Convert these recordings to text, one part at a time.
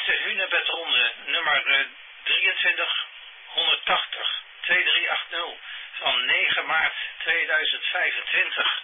is de Hunebedronde nummer 2380 2380 van 9 maart 2025.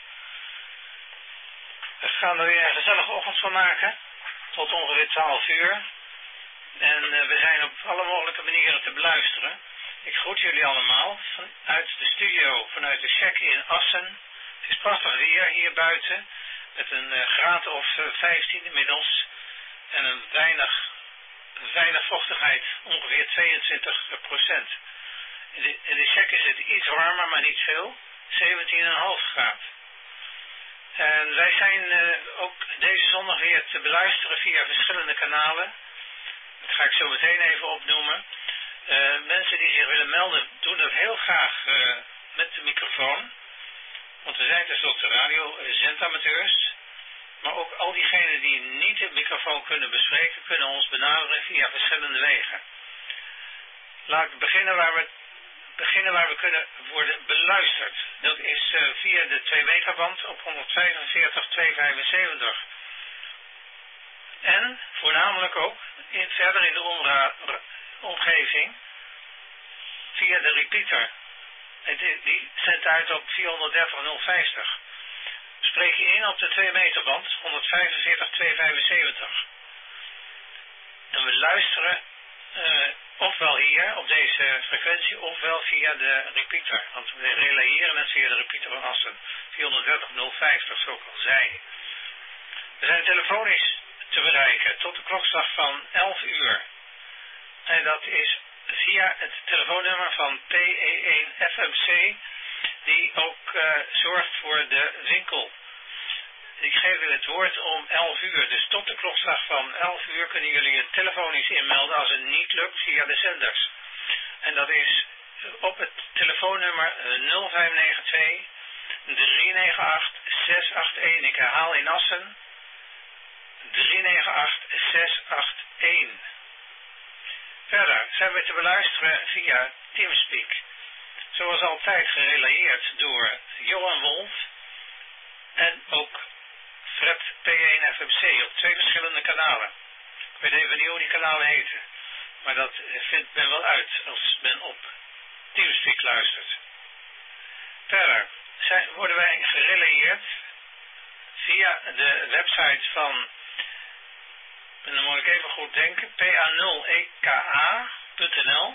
We gaan er weer een gezellige ochtend van maken, tot ongeveer 12 uur. En we zijn op alle mogelijke manieren te beluisteren. Ik groet jullie allemaal vanuit de studio, vanuit de Shack in Assen. Het is prachtig weer hier buiten, met een graad of 15 inmiddels. En een weinig vochtigheid, ongeveer 22%. In de Shack is het iets warmer, maar niet veel, 17,5 graden. En wij zijn ook deze zondag weer te beluisteren via verschillende kanalen. Dat ga ik zo meteen even opnoemen. Mensen die zich willen melden, doen dat heel graag met de microfoon. Want we zijn tenslotte radiozentamateurs. Maar ook al diegenen die niet de microfoon kunnen bespreken, kunnen ons benaderen via verschillende wegen. Laat ik beginnen waar we kunnen worden beluisterd. Dat is via de 2 megaband op 145.275. En voornamelijk ook verder in de omgeving via de repeater. En die zendt uit op 430.050. Spreek je in op de 2 meterband 145.275. En we luisteren ofwel hier op deze frequentie ofwel via de repeater. Want we relayeren het via de repeater van Assen. 430.050, zoals ik al zei. We zijn telefonisch te bereiken tot de klokslag van 11 uur. En dat is via het telefoonnummer van PE1 FMC, die ook zorgt voor de winkel. Ik geef u het woord om 11 uur. Dus tot de klokslag van 11 uur kunnen jullie je telefonisch inmelden als het niet lukt via de zenders. En dat is op het telefoonnummer 0592 398 681. Ik herhaal in Assen 398 681. Verder zijn we te beluisteren via Teamspeak. Zoals altijd gerelayeerd door Johan Wolf en ook Fred P1 FMC op 2 verschillende kanalen. Ik weet even niet hoe die kanalen heten, maar dat vindt men wel uit als men op Teamspeak luistert. Verder worden wij gerelayeerd via de website van, en dan moet ik even goed denken, pa0eka.nl.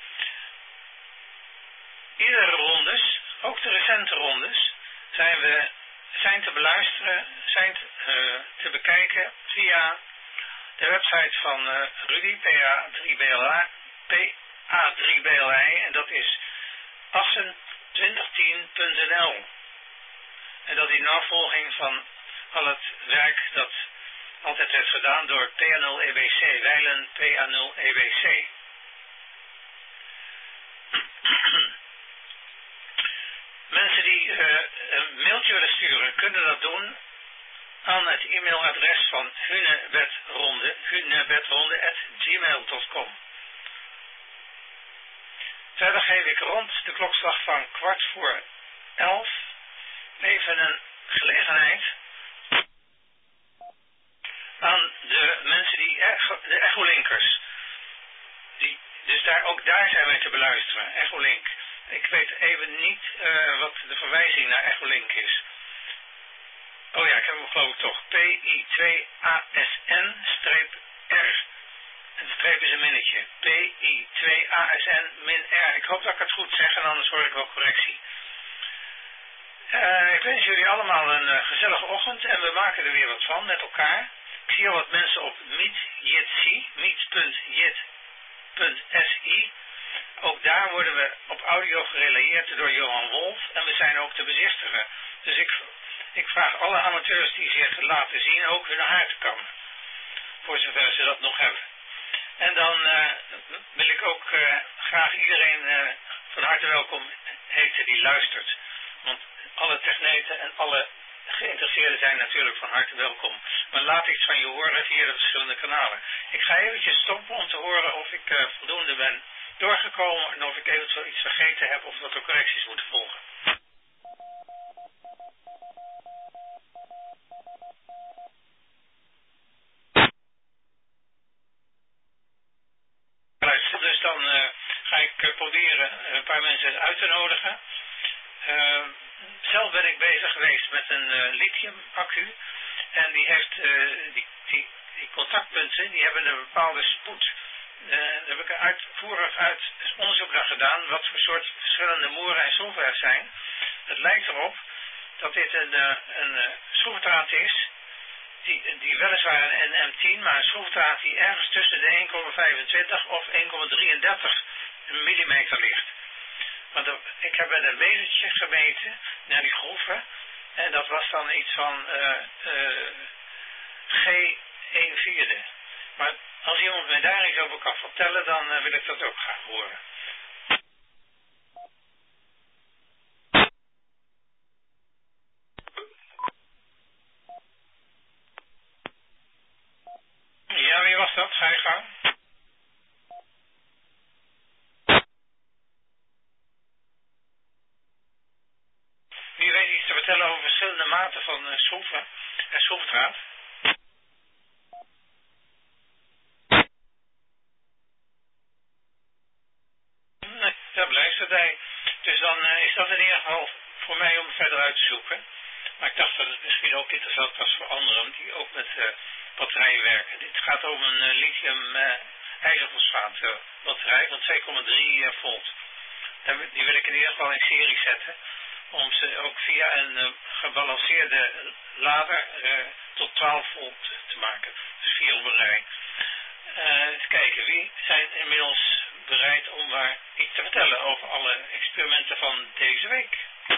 Iedere rondes, ook de recente rondes, zijn te beluisteren, zijn te bekijken via de website van Rudy, PA3BLI, en dat is assen2010.nl. En dat is navolging van al het werk dat altijd werd gedaan door PA0EBC, wijlen PA0EBC. Mensen die een mailtje willen sturen, kunnen dat doen aan het e-mailadres van hunebedronde@gmail.com. Verder geef ik rond de klokslag van 11:15 even een gelegenheid aan de mensen die de echolinkers. Dus ook daar zijn wij te beluisteren, echolink. Ik weet even niet wat de verwijzing naar echolink is. Oh ja, ik heb hem geloof ik toch. PI2ASN-R. En de streep is een minnetje. PI2ASN-R. Ik hoop dat ik het goed zeg en anders hoor ik wel correctie. Ik wens jullie allemaal een gezellige ochtend en we maken er weer wat van met elkaar. Ik zie al wat mensen op meet.jitsi. Ook daar worden we op audio gerelayeerd door Johan Wolf en we zijn ook te bezichtigen. Dus ik vraag alle amateurs die zich laten zien ook hun haar te kammen. Voor zover ze dat nog hebben. En dan wil ik ook graag iedereen van harte welkom heten die luistert. Want alle techneten en alle geïnteresseerden zijn natuurlijk van harte welkom. Maar laat iets van je horen via de verschillende kanalen. Ik ga eventjes stoppen om te horen of ik voldoende ben doorgekomen en of ik eventueel iets vergeten heb of dat er correcties moeten volgen. proberen een paar mensen uit te nodigen. Zelf ben ik bezig geweest met een lithium-accu. En die heeft die contactpunten, die hebben een bepaalde spoed. Daar heb ik uitvoerig onderzoek naar gedaan, wat voor soort verschillende moeren en schroefdraad zijn. Het lijkt erop dat dit een schroefdraad is, die weliswaar een M10, maar een schroefdraad die ergens tussen de 1,25 of 1,33 millimeter ligt. Want ik heb met een metertje gemeten naar die groeven en dat was dan iets van G1/4. Maar als iemand mij daar iets over kan vertellen, dan wil ik dat ook graag horen. Ja, wie was dat? Ga je gang. Wie weet iets te vertellen over verschillende maten van schroeven en schroefdraad? Nee, daar blijft het bij. Dus dan is dat in ieder geval voor mij om verder uit te zoeken. Maar ik dacht dat het misschien ook interessant was voor anderen die ook met batterijen werken. Dit gaat om een lithium ijzerfosfaat batterij van 2,3 volt. Die wil ik in ieder geval in serie zetten. Om ze ook via een gebalanceerde lader tot 12 volt te maken. Dus 4 op een rij. Even kijken, wie zijn inmiddels bereid om daar iets te vertellen over alle experimenten van deze week?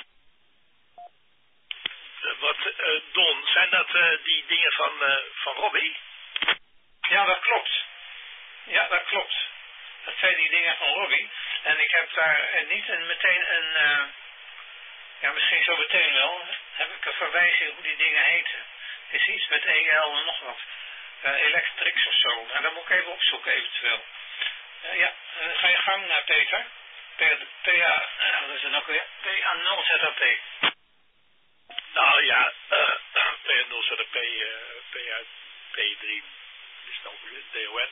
Don, zijn dat die dingen van Robbie? Ja, dat klopt. Ja, dat klopt. Dat zijn die dingen van Robbie. En ik heb daar niet meteen een... ja, misschien zo meteen wel. Heb ik een verwijzing hoe die dingen heten. Het is iets met EL en nog wat. Electrix of zo. Nou, dat moet ik even opzoeken eventueel. Ja, ga je gang, Peter. Wat is het ook weer? PA0ZAP. Nou ja, PA0ZAP, P3 is dan DON.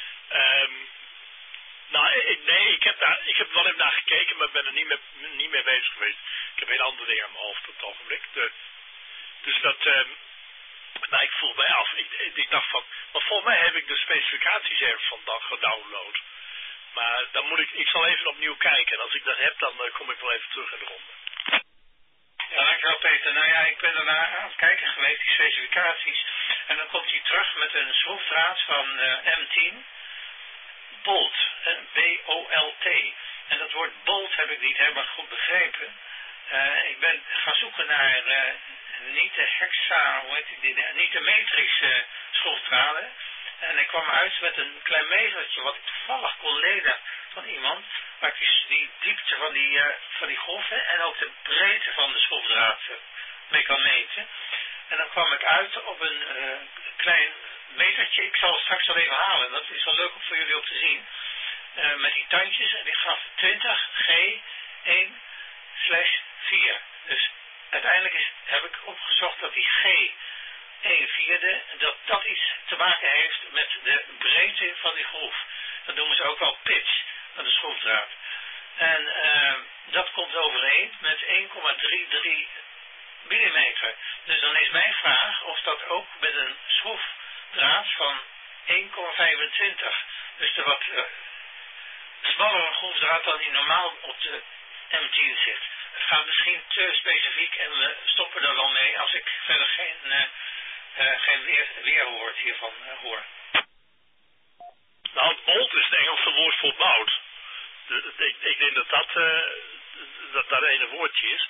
Nee, ik heb wel even naar gekeken, maar ben er niet mee bezig geweest. Ik heb heel andere dingen aan mijn hoofd op het ogenblik. Dus dat... nou, ik voel mij af. Ik dacht van... Maar volgens mij heb ik de specificaties ergens vandaag gedownload. Maar dan moet ik zal even opnieuw kijken. En als ik dat heb, dan kom ik wel even terug in de ronde. Ja, dankjewel Peter. Nou ja, ik ben daarna aan het kijken geweest, die specificaties. En dan komt hij terug met een schroefdraad van M10. Bolt. B-O-L-T. En dat woord bolt heb ik niet helemaal goed begrepen. Ik ben gaan zoeken naar niet de hexa, niet de matrix schroefdraden. En ik kwam uit met een klein metertje wat ik toevallig kon lenen van iemand. Waar ik die diepte van die groeven en ook de breedte van de schroefdraad mee kan meten. En dan kwam ik uit op een klein metertje. Ik zal het straks al even halen. Dat is wel leuk voor jullie om te zien. Met die tandjes. En die gaf 20 G1/4. Dus uiteindelijk heb ik opgezocht dat die G1/4, dat iets te maken heeft met de breedte van die groef. Dat noemen ze ook wel pitch van de schroefdraad. En dat komt overeen met 1,33 millimeter. Dus dan is mijn vraag of dat ook met een schroefdraad van 1,25. Dus de wat smallere schroefdraad dan die normaal op de M10 zit. Het gaat misschien te specifiek en we stoppen er wel mee als ik verder geen weerwoord hiervan hoor. Nou, bolt is het Engelse woord voor bout. Ik denk dat ene woordje is.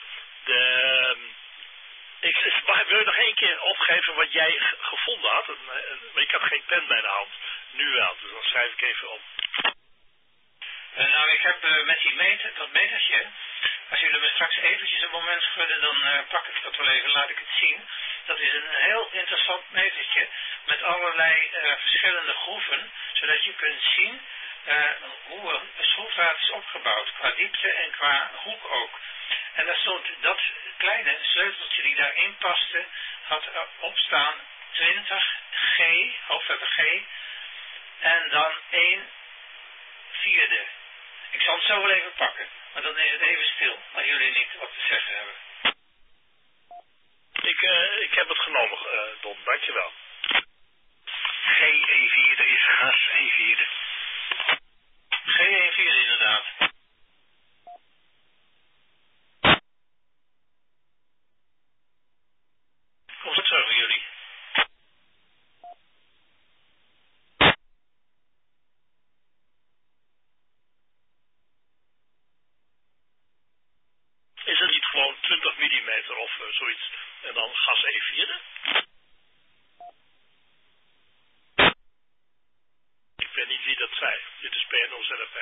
Wil je nog één keer opgeven wat jij gevonden had? Maar ik had geen pen bij de hand. Nu wel, dus dan schrijf ik even op. Nou, ik heb met dat metertje, als jullie me straks eventjes een moment gunnen, dan pak ik dat wel even, laat ik het zien. Dat is een heel interessant metertje met allerlei verschillende groeven, zodat je kunt zien hoe een schroefdraad is opgebouwd, qua diepte en qua hoek ook. En daar stond dat kleine sleuteltje die daarin paste, had opstaan 20 G, hoofdletter G, en dan 1/4. Ik zal het zo wel even pakken. Maar dan is het even stil, als jullie niet wat te zeggen hebben. Ik heb het genomen, Don. Dankjewel. G14 is gas E4. G14 inderdaad. Komt het zo voor jullie? Is het niet gewoon 20 mm of zoiets en dan gas E4? Ik weet niet wie dat zei. Dit is PNO ZFP.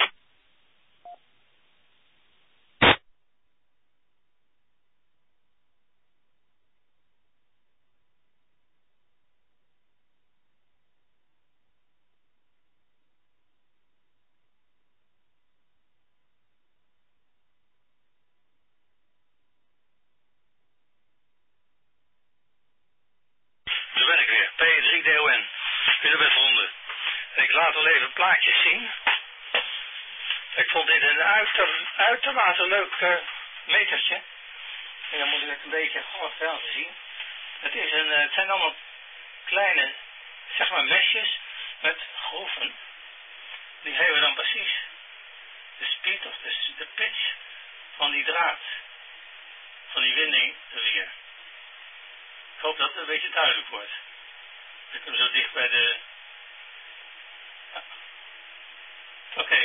Daar ben ik weer. P3DON. Jullie bent gevonden. Ik laat wel even plaatjes zien. Ik vond dit een uitermate leuk metertje. En dan moet ik het een beetje goed laten zien. Het zijn allemaal kleine, zeg maar, mesjes met groeven. Die geven dan precies de speed of de pitch van die draad. Van die winding weer. Ik hoop dat het een beetje duidelijk wordt. Ik hem zo dicht bij de... Ja. Oké.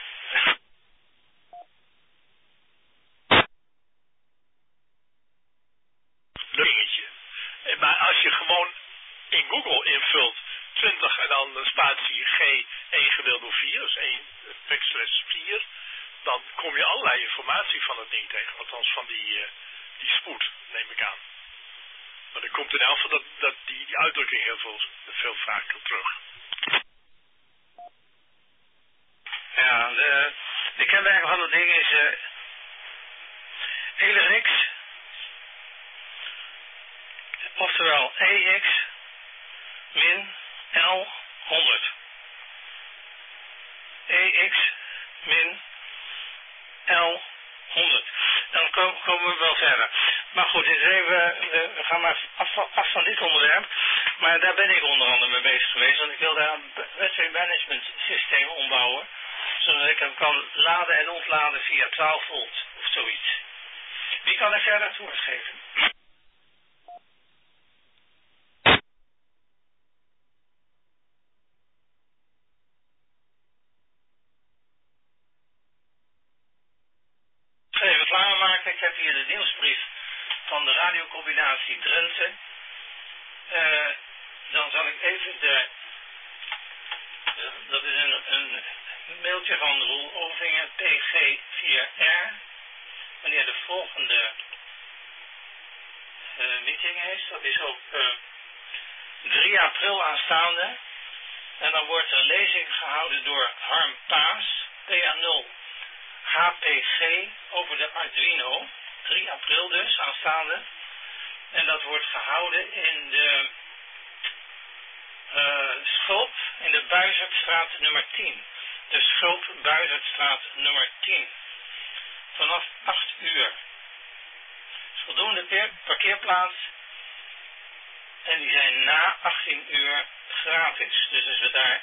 Dingetje. Maar als je gewoon in Google invult 20 en dan spatie G 1 gedeeld door 4, dus 1 backslash 4, dan kom je allerlei informatie van het ding tegen. Althans van die spoed, neem ik aan. Maar dan komt in elk geval dat die uitdrukking heel veel vaker terug. Ja, de kenmerken van het ding is ELRX, oftewel EX min L100. EX min L100. Dan komen we wel verder. Maar goed, dit is even, we gaan maar af van dit onderwerp. Maar daar ben ik onder andere mee bezig geweest. Want ik wil daar een battery management systeem ombouwen. Zodat ik hem kan laden en ontladen via 12 volt of zoiets. Wie kan er verder het woord geven? Even klaarmaken. Ik heb hier de nieuwsbrief van de radiocombinatie Drenthe. Dan zal ik even dat is een mailtje van Roel Ovingen, PG4R. Wanneer de volgende meeting is. Dat is op 3 april aanstaande. En dan wordt er een lezing gehouden door Harm Paas, PA0 HPG, over de Arduino. 3 april dus, aanstaande. En dat wordt gehouden in de Schulp, in de Buizertstraat nummer 10. De Schulp Buizertstraat nummer 10. Vanaf 8 uur. Voldoende parkeerplaats. En die zijn na 18 uur gratis. Dus als we daar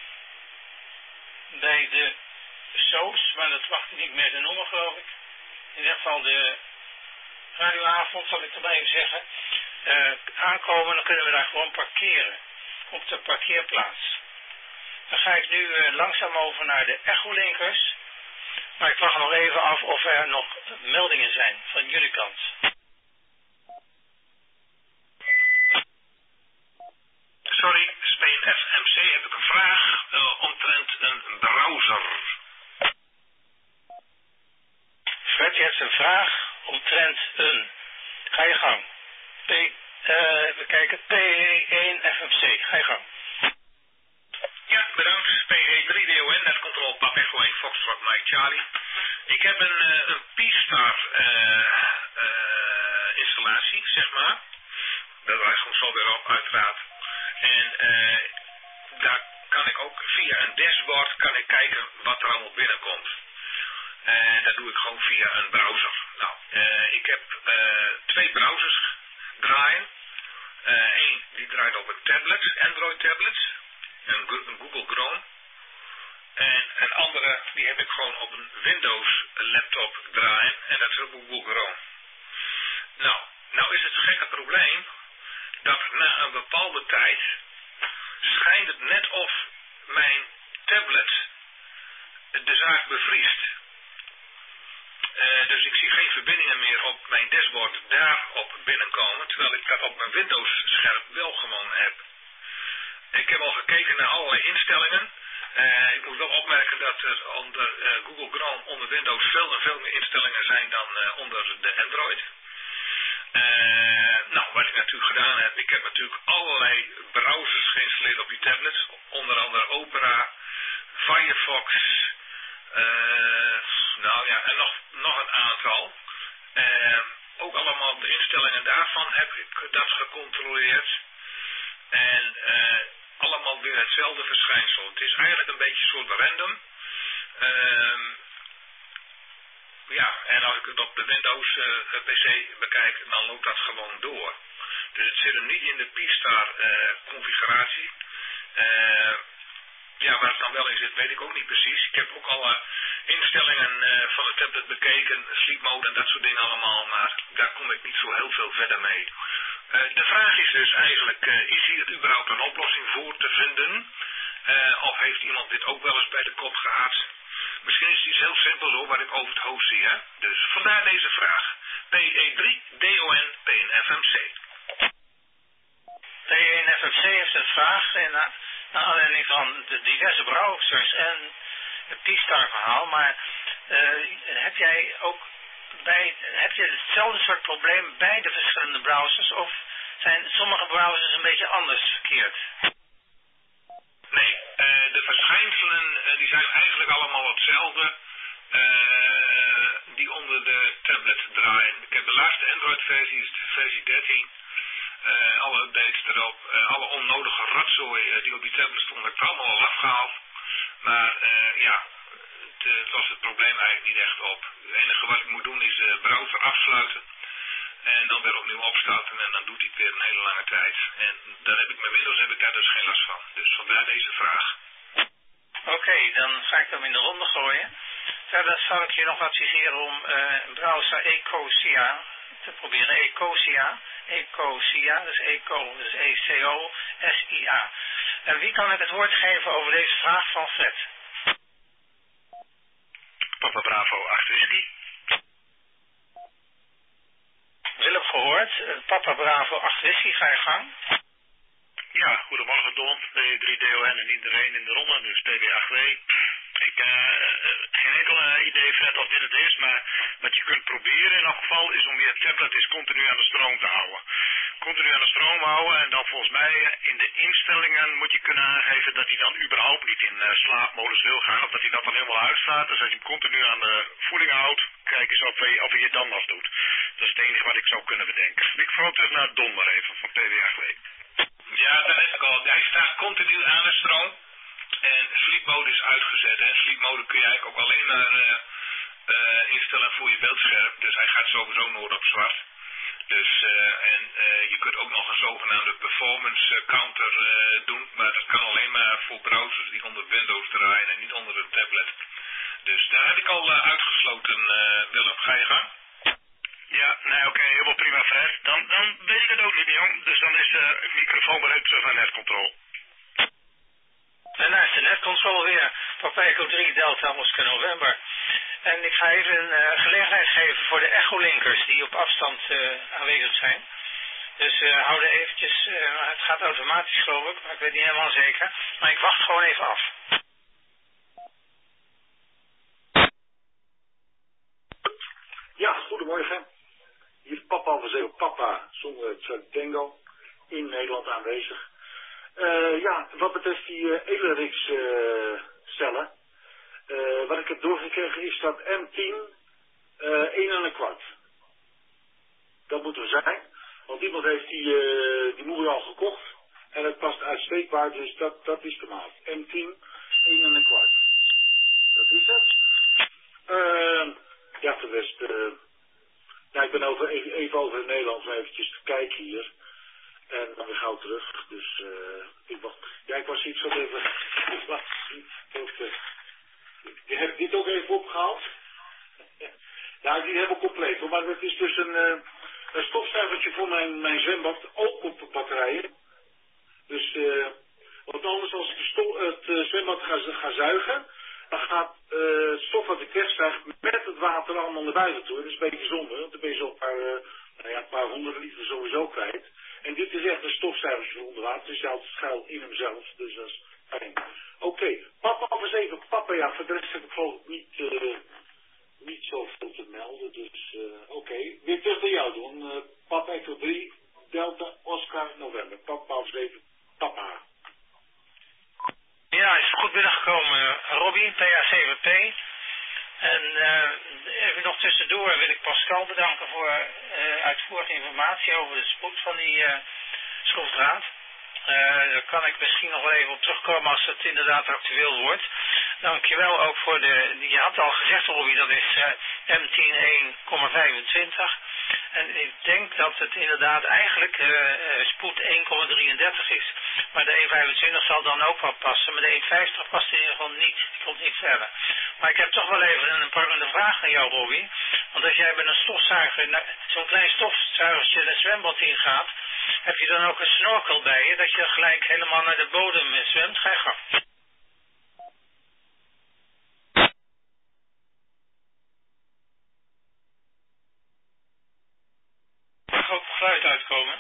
bij de Soos, maar dat wacht ik niet meer te noemen geloof ik. In ieder geval de radioavond zal ik erbij even zeggen. Aankomen, dan kunnen we daar gewoon parkeren. Op de parkeerplaats. Dan ga ik nu langzaam over naar de echolinkers. Maar ik wacht nog even af of er nog meldingen zijn van jullie kant. Sorry, SPFMC, heb ik een vraag omtrent een browser. Fred, je hebt een vraag omtrent een... Ga je gang. Even kijken, P1FMC. Ga je gang. Ja, bedankt. PG3DON, net control Pap Echo 1 Foxtrot Mike Charlie. Ik heb een P-Star installatie, zeg maar. Dat wijst gewoon zo weer op, uiteraard. En daar kan ik ook via een dashboard kan ik kijken wat er allemaal binnenkomt. En dat doe ik gewoon via een browser. Nou, ik heb 2 browsers draaien. Eén die draait op een tablet, Android tablet, een Google Chrome. En een andere die heb ik gewoon op een Windows laptop draaien en dat is ook Google Chrome. Nou is het gekke probleem dat na een bepaalde tijd schijnt het net of mijn tablet de zaak bevriest. Dus ik zie geen verbindingen meer op mijn dashboard daarop binnenkomen, terwijl ik dat op mijn Windows scherm wel gewoon heb. Ik heb al gekeken naar allerlei instellingen. Ik moet wel opmerken dat er onder Google Chrome onder Windows veel meer instellingen zijn dan onder de Android. Wat ik natuurlijk gedaan heb, ik heb natuurlijk allerlei browsers geïnstalleerd op die tablet. Onder andere Opera, Firefox, en nog een aantal. Ook allemaal de instellingen daarvan heb ik dat gecontroleerd. En allemaal weer hetzelfde verschijnsel. Het is eigenlijk een beetje een soort random. En als ik het op de Windows PC bekijk, dan loopt dat gewoon door. Dus het zit hem niet in de P-Star configuratie. Waar het dan wel in zit, weet ik ook niet precies. Ik heb ook alle instellingen van de tablet bekeken, sleep mode en dat soort dingen allemaal, maar daar kom ik niet zo heel veel verder mee. De vraag is dus eigenlijk, is hier überhaupt een oplossing voor te vinden? Of heeft iemand dit ook wel eens bij de kop gehad? Misschien is het iets heel simpels hoor, wat ik over het hoofd zie. Hè? Dus vandaar deze vraag. PE3DON PNFMC. PNFMC heeft een vraag naar aanleiding van de diverse browsers en het P-Star verhaal. Maar heb jij hetzelfde soort probleem bij de verschillende browsers? Of zijn sommige browsers een beetje anders verkeerd? Nee, de verschijnselen die zijn eigenlijk allemaal hetzelfde die onder de tablet draaien. Ik heb de laatste Android versie, is versie 13. Alle updates erop, alle onnodige rotzooi die op die tablet stond, heb ik allemaal al afgehaald. Maar het was het probleem eigenlijk niet echt op. Het enige wat ik moet doen is de browser afsluiten. En dan weer opnieuw opstarten en dan doet hij het weer een hele lange tijd. En dan heb ik met Windows daar dus geen last van. Dus vandaar deze vraag. Oké, dan ga ik hem in de ronde gooien. Verder zou ik je nog adviseren om browser Ecosia te proberen. Ecosia, dus Eco, dus E-C-O-S-I-A. En wie kan ik het woord geven over deze vraag van Fred? Papa Bravo 8 Whisky. Willem gehoord. Papa Bravo 8 Whisky, ga je gang. Ja, goedemorgen Don, PE3DON en iedereen in de ronde, dus PB8W. Ik geen enkel idee Fred of dit het is, maar wat je kunt proberen in elk geval is om je tablet eens continu aan de stroom te houden. Continu aan de stroom houden en dan volgens mij in de instellingen moet je kunnen aangeven dat hij dan überhaupt niet in slaapmodus wil gaan, of dat hij dat dan helemaal uitstaat. Dus als je hem continu aan de voeding houdt, kijk eens of hij het dan nog doet. Dat is het enige wat ik zou kunnen bedenken. Ik vroeg dus naar Don maar even van PB8W. Ja, dat heb ik al. Hij staat continu aan de stroom. En sleep mode is uitgezet. En sleep mode kun je eigenlijk ook alleen maar instellen voor je beeldscherm. Dus hij gaat sowieso nooit op zwart. Dus, je kunt ook nog een zogenaamde performance counter doen. Maar dat kan alleen maar voor browsers die onder Windows draaien en niet onder een tablet. Dus daar heb ik al uitgesloten, Willem. Ga je gang? Ja, nee, oké, helemaal prima Fred. Dan weet ik het ook niet meer, jong. Dus dan is de microfoon bereid van netcontrol. En daar is de netcontrol weer. Papa Echo 3 Delta Oscar November. En ik ga even een gelegenheid geven voor de echolinkers die op afstand aanwezig zijn. Dus hou er eventjes, het gaat automatisch geloof ik, maar ik weet niet helemaal zeker. Maar ik wacht gewoon even af. Ja, goedemorgen. Hier is Papa van Zeel, Papa zonder het Tango in Nederland aanwezig. Wat betreft die Elerix cellen, wat ik heb doorgekregen is dat M10 1,25. Dat moet er zijn, want iemand heeft die moeder al gekocht en het past uitstekbaar, dus dat is de maat. M10 1,25. Dat is het. Ja, voor de rest, ik ben even over in Nederland om eventjes te kijken hier. En dan weer gauw terug. Dus ik was iets van even laten zien. Je hebt dit ook even opgehaald? Ja, die hebben we compleet hoor. Maar het is dus een stofzuigertje voor mijn zwembad, ook op batterijen. Dus, want anders als ik het zwembad ga zuigen, dan gaat het stof wat ik wegzuig met het water allemaal naar buiten toe. Dat is een beetje zonde, want dan ben je zo een paar 100 liter sowieso kwijt. En dit is echt een stofzuigertje voor onder water. Dus je houdt het schuil in hemzelf, dus dat is fijn. Oké, papa was even papa, ja, voor de rest heb ik geloof ik niet zoveel te melden. Dus oké, weer terug naar jou doen. Papa Echo 3, Delta, Oscar, November. Papa was even papa. Ja, is goed binnengekomen, Robbie, PA7P. En even nog tussendoor wil ik Pascal bedanken voor uitvoerige informatie over de spoed van die schroefdraad. Daar kan ik misschien nog wel even op terugkomen als het inderdaad actueel wordt. Dankjewel ook voor je had al gezegd, Robbie, dat is M10.1,25. En ik denk dat het inderdaad eigenlijk spoed 1,33 is. Maar de 1,25 zal dan ook wel passen, maar de 1,50 past in ieder geval niet. Die komt niet verder. Maar ik heb toch wel even een prangende vraag aan jou, Robbie. Want als jij met een stofzuiger, zo'n klein stofzuigertje in een zwembad ingaat, heb je dan ook een snorkel bij je, dat je gelijk helemaal naar de bodem zwemt? Ga je gang. Er mag ook geluid uitkomen.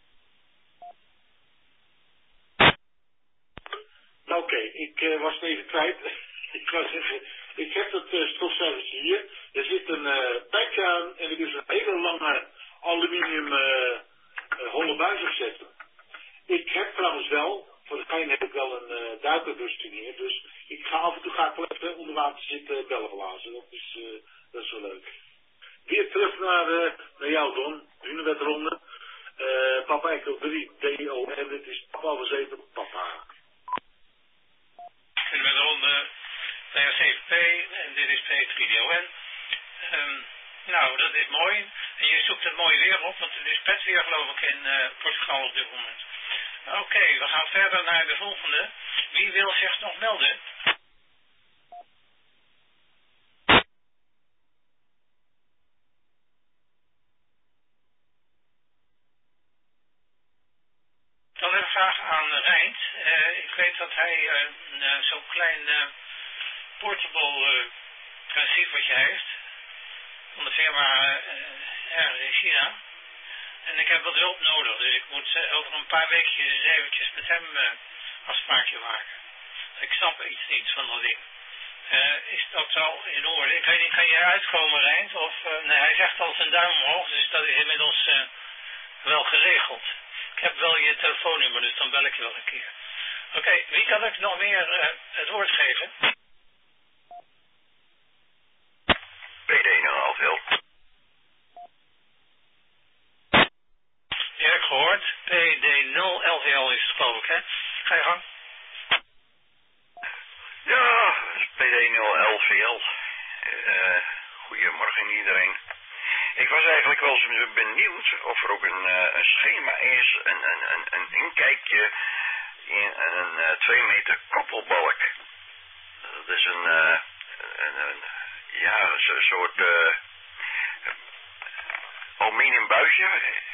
Oké, ik was het even kwijt. Ik wou zeggen, ik heb het stofzuigertje hier. Er zit een pijpje aan en er is een hele lange aluminium holle buis gezet. Ik heb trouwens wel, voor de gein heb ik wel een duikerrusting hier. Dus ik ga af en toe wel even onder water zitten bellen blazen. Dat is wel leuk. Weer terug naar jou, Don. Hunebedronde. Papa Echo 3, DO. En dit is papa was even papa. Hunebedronde, PA7P en dit is P3DON. Nou, dat is mooi. En je zoekt het mooi weer op, want het is pet weer geloof ik in Portugal op dit moment. Oké, we gaan verder naar de volgende. Wie wil zich nog melden? Dan heb ik vraag aan Reind. Ik weet dat hij zo'n klein portable transceivertje heeft. Van de firma ergens in China. En ik heb wat hulp nodig, dus ik moet over een paar weekjes eens eventjes met hem afspraakje maken. Ik snap iets niet van dat ding. Is dat al in orde? Ik weet niet, kan je uitkomen, Reind? Of, nee, hij zegt al zijn duim omhoog, dus dat is inmiddels wel geregeld. Ik heb wel je telefoonnummer, dus dan bel ik je wel een keer. Oké, wie kan ik nog meer het woord geven? PD0 Ja, ik gehoord. PD0LVL is het geloof ik, hè? Ga je gang. Ja, PD0LVL. Goedemorgen iedereen. Ik was eigenlijk wel eens benieuwd of er ook een schema is, een inkijkje in een 2 meter koppelbalk. Dat is een soort aluminium buisje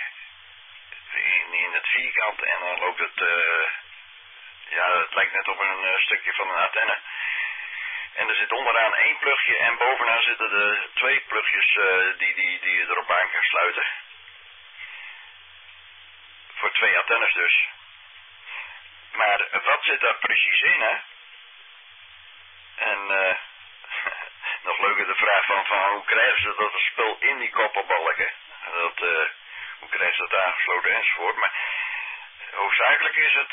in het vierkant en dan loopt het, het lijkt net op een stukje van een antenne. En er zit onderaan 1 plugje en bovenaan zitten er 2 plugjes die je erop aan kan sluiten. Voor 2 antennes dus. Maar wat zit daar precies in, hè? En nog leuker de vraag van hoe krijgen ze dat spul in die koppelbalken? Hoe krijgen ze dat aangesloten enzovoort. Maar hoofdzakelijk is het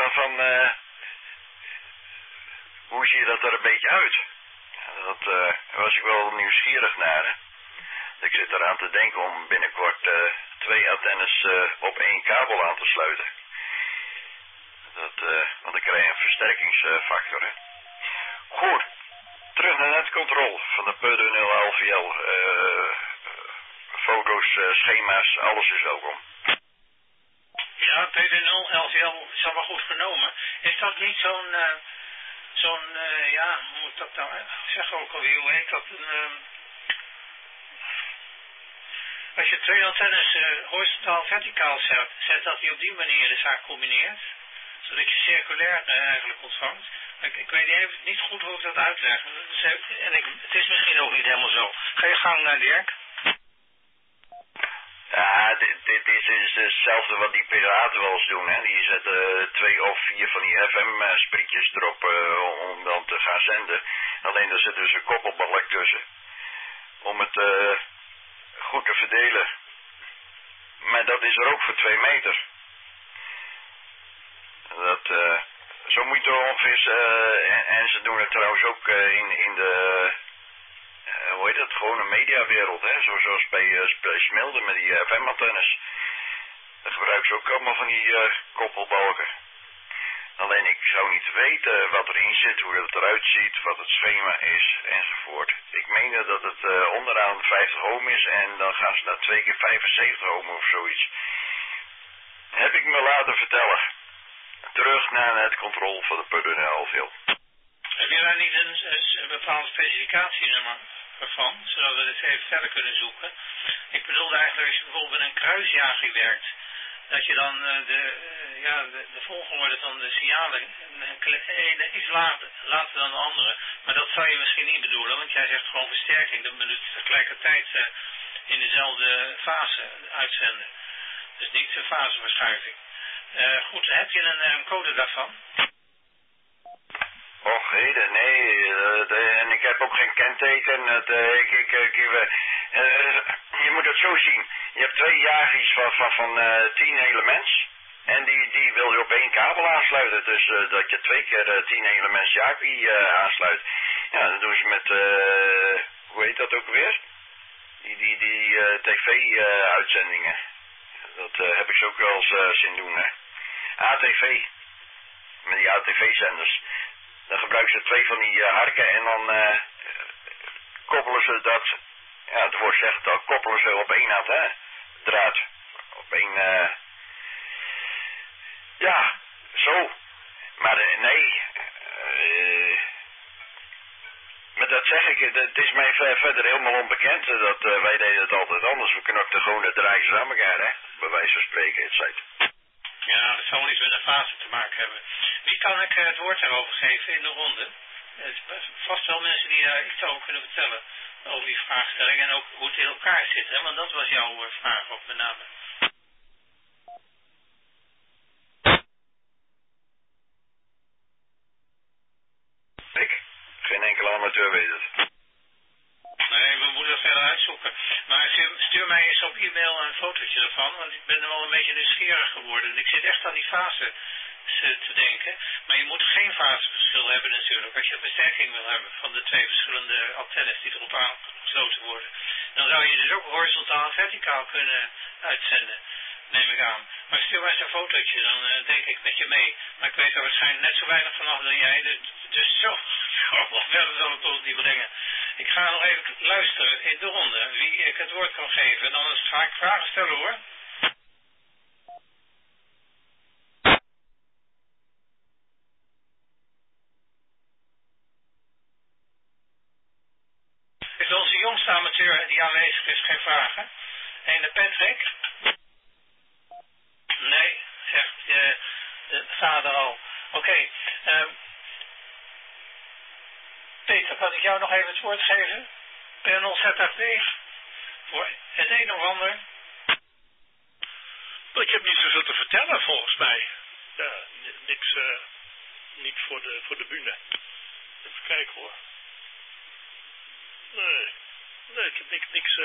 hoe zie je dat er een beetje uit? Daar was ik wel nieuwsgierig naar. Ik zit eraan te denken om binnenkort 2 antennes op 1 kabel aan te sluiten. Want dan krijg je een versterkingsfactor. Hè. Goed. terug naar netcontrole van de Purdue LVL. Foto's, schema's, alles is welkom. Ja, PD0 LVL is al wel goed genomen. Is dat niet zo'n, ja, hoe moet ik dat nou zeggen ook alweer, hoe heet dat? Als je twee antennes horizontaal verticaal zet, dat die op die manier de zaak combineert, zodat je circulair eigenlijk ontvangt. Ik weet even niet goed hoe ik dat uitleg. En het is misschien ook niet helemaal zo. Ga je gang, Dirk. Ja, dit is hetzelfde wat die piraten wel eens doen, hè. Die zetten 2 of 4 van die FM-sprietjes erop om dan te gaan zenden. Alleen daar zit dus een koppelbalk tussen. Om het goed te verdelen. Maar dat is er ook voor 2 meter. Zo moet je ongeveer, en ze doen het trouwens ook in de, hoe heet dat, gewone mediawereld, hè, zoals bij Smilde met die FM-antennes. Daar gebruiken ze ook allemaal van die koppelbalken. Alleen ik zou niet weten wat erin zit, hoe het eruit ziet, wat het schema is, enzovoort. Ik meen dat het onderaan 50 ohm is en dan gaan ze naar 2 keer 75 ohm of zoiets. Heb ik me laten vertellen. Terug naar het controle van de Purdue LVL. Heb je daar niet een bepaalde specificatienummer van, zodat we dit even verder kunnen zoeken? Ik bedoelde eigenlijk als je bijvoorbeeld met een kruisjager werkt, dat je dan de volgorde van de signalen ene iets later dan de andere. Maar dat zou je misschien niet bedoelen, want jij zegt gewoon versterking. Dan moet je tegelijkertijd in dezelfde fase uitzenden. Dus niet de faseverschuiving. Goed, heb je een code daarvan? Och, heden, nee. En ik heb ook geen kenteken. Je moet het zo zien. Je hebt 2 jagers van 10 elements. En die wil je op 1 kabel aansluiten. Dus dat je 2 keer 10 elements jagrie aansluit. Ja, dat doen ze met, hoe heet dat ook weer? Die tv-uitzendingen. Dat heb ik ze ook wel eens zien doen, hè. ATV. Met die ATV-zenders. Dan gebruiken ze 2 van die harken en dan koppelen ze dat, ja, het woord zegt, dan koppelen ze op 1 draad. Op 1, ja, zo. Maar nee, maar dat zeg ik, het is mij verder helemaal onbekend. Wij deden het altijd anders. We knokten gewoon de draadjes aan elkaar, hè. Bij wijze van spreken, het zijt. Ja, dat zal iets met de fase te maken hebben. Wie kan ik het woord erover geven in de ronde? Er is vast wel mensen die daar iets over kunnen vertellen. Over die vraagstelling en ook hoe het in elkaar zit. Hè? Want dat was jouw vraag ook met name. Ik? Geen enkele amateur weet het. Nee, we moeten het verder uitzoeken. Maar stuur mij eens op e-mail een fotootje ervan, want ik ben er wel een beetje nieuwsgierig geworden. Ik zit echt aan die fase te denken. Maar je moet geen faseverschil hebben natuurlijk. Als je een versterking wil hebben van de 2 verschillende antennes die erop aangesloten worden. Dan zou je dus ook horizontaal en verticaal kunnen uitzenden, neem ik aan. Maar stuur mij eens een fotootje, dan denk ik met je mee. Maar ik weet er waarschijnlijk net zo weinig vanaf dan jij. Dus zo verder zal het ons niet brengen. Ik ga nog even luisteren in de ronde wie ik het woord kan geven. En anders ga ik vragen stellen, hoor. Is onze jongste amateur die aanwezig is geen vragen? Ene Patrick? Nee, zegt de vader al. Oké. Peter, kan ik jou nog even het woord geven? Panel ZFD? Voor het een of ander? Ik heb niet zoveel te vertellen volgens mij. Ja, niks, niet voor de bühne. Even kijken hoor. Nee, ik heb niks.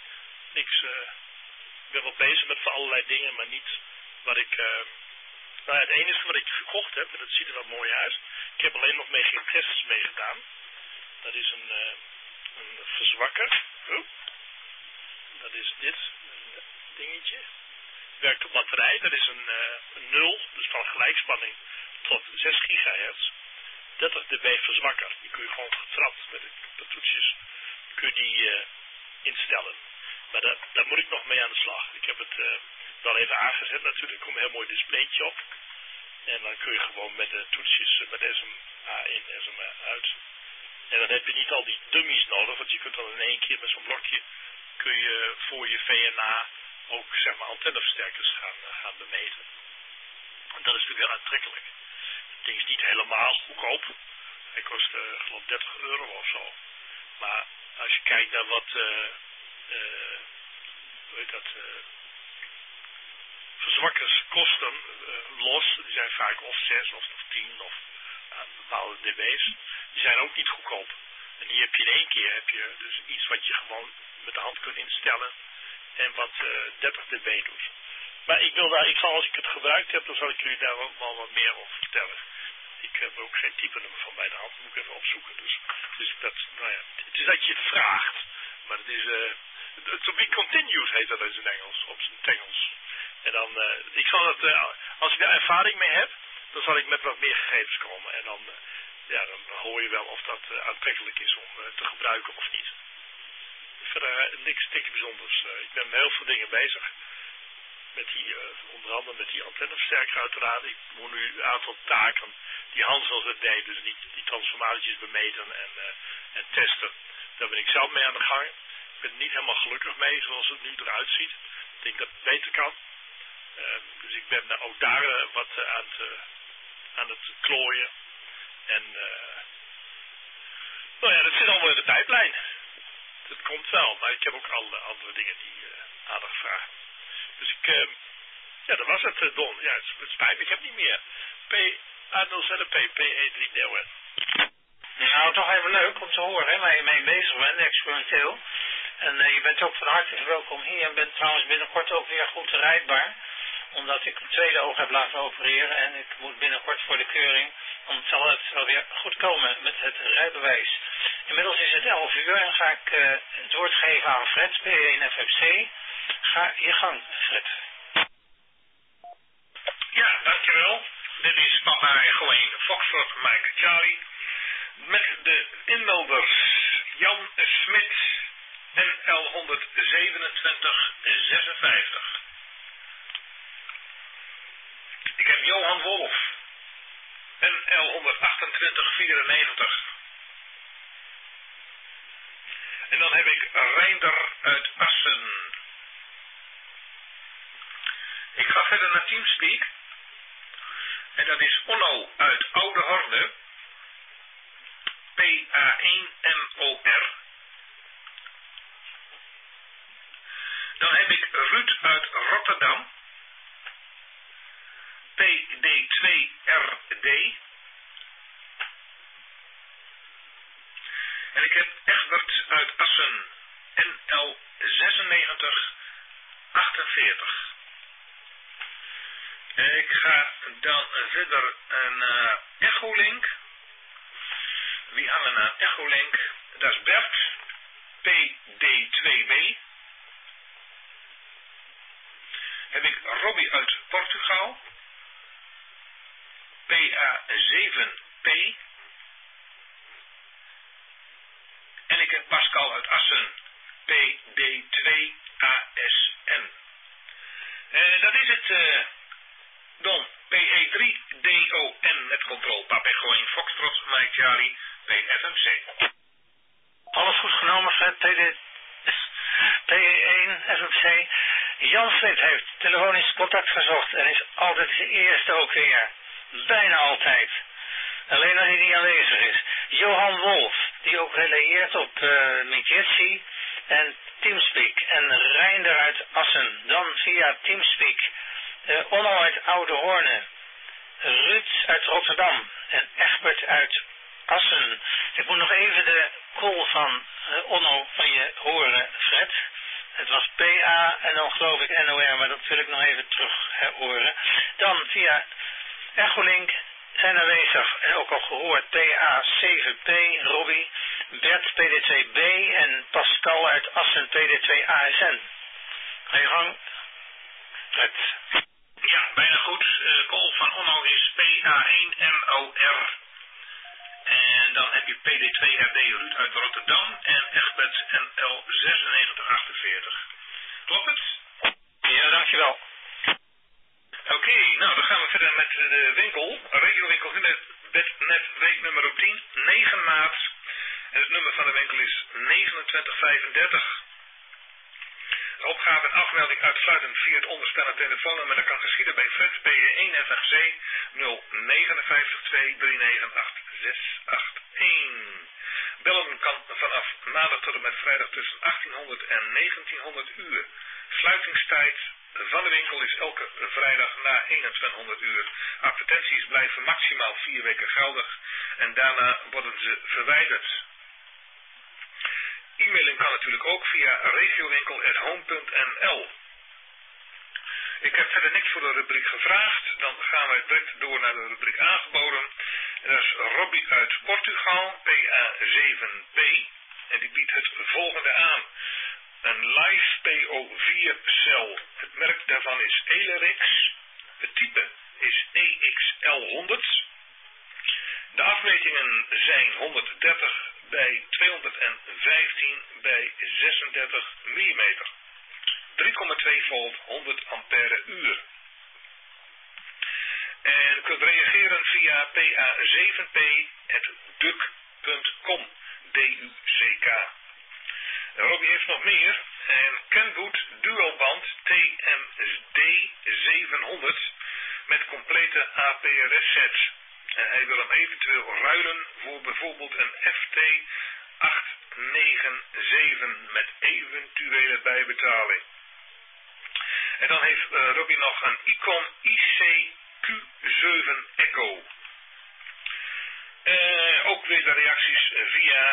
Ik ben wel bezig met allerlei dingen, maar niet wat ik. Nou ja, het enige wat ik gekocht heb, en dat ziet er wel mooi uit. Ik heb alleen nog geen tests mee gedaan. Dat is een verzwakker. Dat is dit, een dingetje. Werkt op batterij, dat is een 0, dus van gelijkspanning tot 6 gigahertz. 30 dB verzwakker. Die kun je gewoon getrapt met de toetsjes. Kun je die instellen. Maar daar moet ik nog mee aan de slag. Ik heb het wel even aangezet natuurlijk. Er komt een heel mooi displaytje op. En dan kun je gewoon met de toetsjes met SMA in, SMA uit. En dan heb je niet al die dummies nodig. Want je kunt dan in één keer met zo'n blokje kun je voor je VNA ook zeg maar antenneversterkers gaan bemeten. En dat is natuurlijk heel aantrekkelijk. Het ding is niet helemaal goedkoop. Hij kost geloof 30 euro of zo. Maar als je kijkt naar wat verzwakkers kosten los, die zijn vaak of 6 of 10 of bepaalde dB's, die zijn ook niet goedkoop. En hier heb je in één keer dus iets wat je gewoon met de hand kunt instellen en wat 30 dB doet. Maar ik zal, als ik het gebruikt heb, dan zal ik jullie daar wel wat meer over vertellen. Ik heb ook geen type nummer van bij de hand, dat moet ik even opzoeken. Dus dat, nou ja, het is dat je het vraagt. Maar het is, to be continued heet dat in zijn Engels, op zijn Engels. En dan, ik zal het, als ik daar ervaring mee heb, dan zal ik met wat meer gegevens komen. En dan, dan hoor je wel of dat aantrekkelijk is om te gebruiken of niet. Verder niks stikke bijzonders. Ik ben met heel veel dingen bezig. Met die, onder andere met die antenneversterker uiteraard. Ik moet nu een aantal taken die Hans al het deed, dus die transformaties bemeten en testen. Daar ben ik zelf mee aan de gang. Ik ben er niet helemaal gelukkig mee zoals het nu eruit ziet. Ik denk dat het beter kan. Dus ik ben ook daar wat aan het klooien. En dat zit allemaal in de pijplijn. Dat komt wel, maar ik heb ook alle andere dingen die aandacht vragen. Dus dat was het, Don. Ja, het spijt me, ik heb niet meer. PA0ZP, PE3DON. Nou, toch even leuk om te horen, hè, waar je mee bezig bent, experimenteel. En je bent ook van harte welkom hier. En bent trouwens binnenkort ook weer goed rijdbaar. Omdat ik een tweede oog heb laten opereren. En ik moet binnenkort voor de keuring. Dan zal het wel weer goed komen met het rijbewijs. Inmiddels is het 11 uur en ga ik het woord geven aan Fred, P1 FFC. Ga je gang, Fred. Ja, dankjewel. Dit is Papa Echo 1 Foxtrot Mike Charlie. Met de inmelders Jan Smit NL 12756. Ik heb Johan Wolf NL 12894. En dan heb ik Reinder uit Assen. Ik ga verder naar Teamspeak. En dat is Onno uit Oude Horne. PA1MOR. Dan heb ik Ruud uit Rotterdam. PD2RD. En ik heb Egbert uit Assen. NL 9648. Ik ga dan verder naar Echolink. Wie hangen naar Echolink? Dat is Bert. PD2B. Heb ik Robbie uit Portugal. PA7P. En ik heb Pascal uit Assen. PD2ASN. Dat is het, Don. PE3DON met controle. Papa Echo 1 Foxtrot, Mike Charlie, PFMC. Alles goed genomen, Fred. PE1 FFC. Jan Smit heeft telefonisch contact gezocht en is altijd de eerste ook weer. Bijna altijd. Alleen als hij niet aanwezig is. Johan Wolf, die ook reageert op Miketsi en Teamspeak. En Reinder uit Assen. Dan via Teamspeak. Onno uit Oude Hoorne. Ruud uit Rotterdam. En Egbert uit Assen. Ik moet nog even de call van Onno van je horen, Fred. Het was PA en dan geloof ik NOR, maar dat wil ik nog even terug horen. Dan via Echolink zijn aanwezig en ook al gehoord PA7P, Robbie, Bert PD2B en Pascal uit Assen PD2ASN. Ga je gang, Fred. Ja, bijna goed. Call van Onno is PA1MOR. heb je PD2RD Ruud uit Rotterdam en Egbert NL 9648. Klopt het? Ja, dankjewel. Oké, nou dan gaan we verder met de winkel. Regiowinkel Hunebednet week nummer 10, 9 maart. En het nummer van de winkel is 2935. Opgave en afmelding uitsluitend via het onderstaande telefoonnummer. Dat kan geschieden bij Fred PE1 FFC 059 239 8681. Bellen kan vanaf maandag tot en met vrijdag tussen 1800 en 1900 uur. Sluitingstijd van de winkel is elke vrijdag na 2100 uur. Advertenties blijven maximaal 4 weken geldig en daarna worden ze verwijderd. E-mailing kan natuurlijk ook via regiowinkel@home.nl. Ik heb verder niks voor de rubriek gevraagd. Dan gaan we direct door naar de rubriek aangeboden. En dat is Robbie uit Portugal, PA7P. En die biedt het volgende aan. Een live PO4-cel. Het merk daarvan is Elerix. Het type is EXL100. De afmetingen zijn 130 bij 215 bij 36 mm. 3,2 volt 100 ampère uur. En u kunt reageren via pa7p@duck.com. DUCK. Robbie heeft nog meer. Een Kenwood dualband TMD 700 met complete APRS set. En hij wil hem eventueel ruilen voor bijvoorbeeld een FT 897 met eventuele bijbetaling. En dan heeft Robbie nog een Icon ICQ7 Echo. Ook weer de reacties via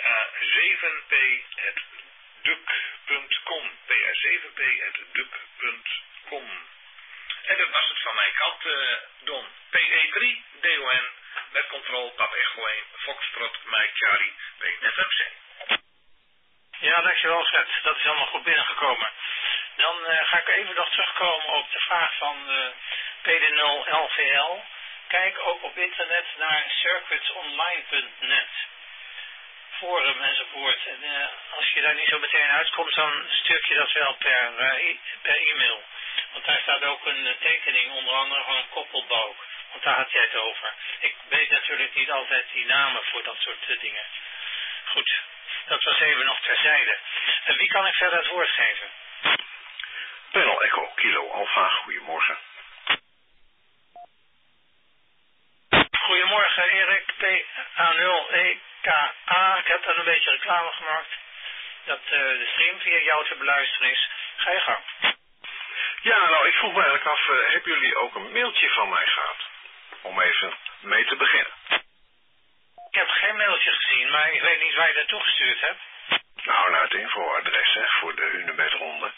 pa7p@duck.com. pa7p@duck.com. En dat was het van mijn kant, Don. PE3 DON met controle Pap Echo 1 Foxtrot Mike Charlie FMC. Ja, dankjewel Fred. Dat is allemaal goed binnengekomen. Dan ga ik even nog terugkomen op de vraag van PD0 LVL. Kijk ook op internet naar circuitsonline.net. Forum enzovoort. En als je daar niet zo meteen uitkomt, dan stuur je dat wel per e-mail. Want daar staat ook een tekening, onder andere van een koppelbalk. Want daar had jij het over. Ik weet natuurlijk niet altijd die namen voor dat soort dingen. Goed, dat was even nog terzijde. Wie kan ik verder het woord geven? Panel Echo Kilo Alpha, goedemorgen. Goedemorgen Erik, PA0EKA. Ik heb daar een beetje reclame gemaakt. Dat de stream via jou te beluisteren is. Ga je gang. Ja, nou, ik vroeg me eigenlijk af, hebben jullie ook een mailtje van mij gehad? Om even mee te beginnen. Ik heb geen mailtje gezien, maar ik weet niet waar je naartoe gestuurd hebt. Nou, naar het infoadres, hè, voor de Hunebedronde.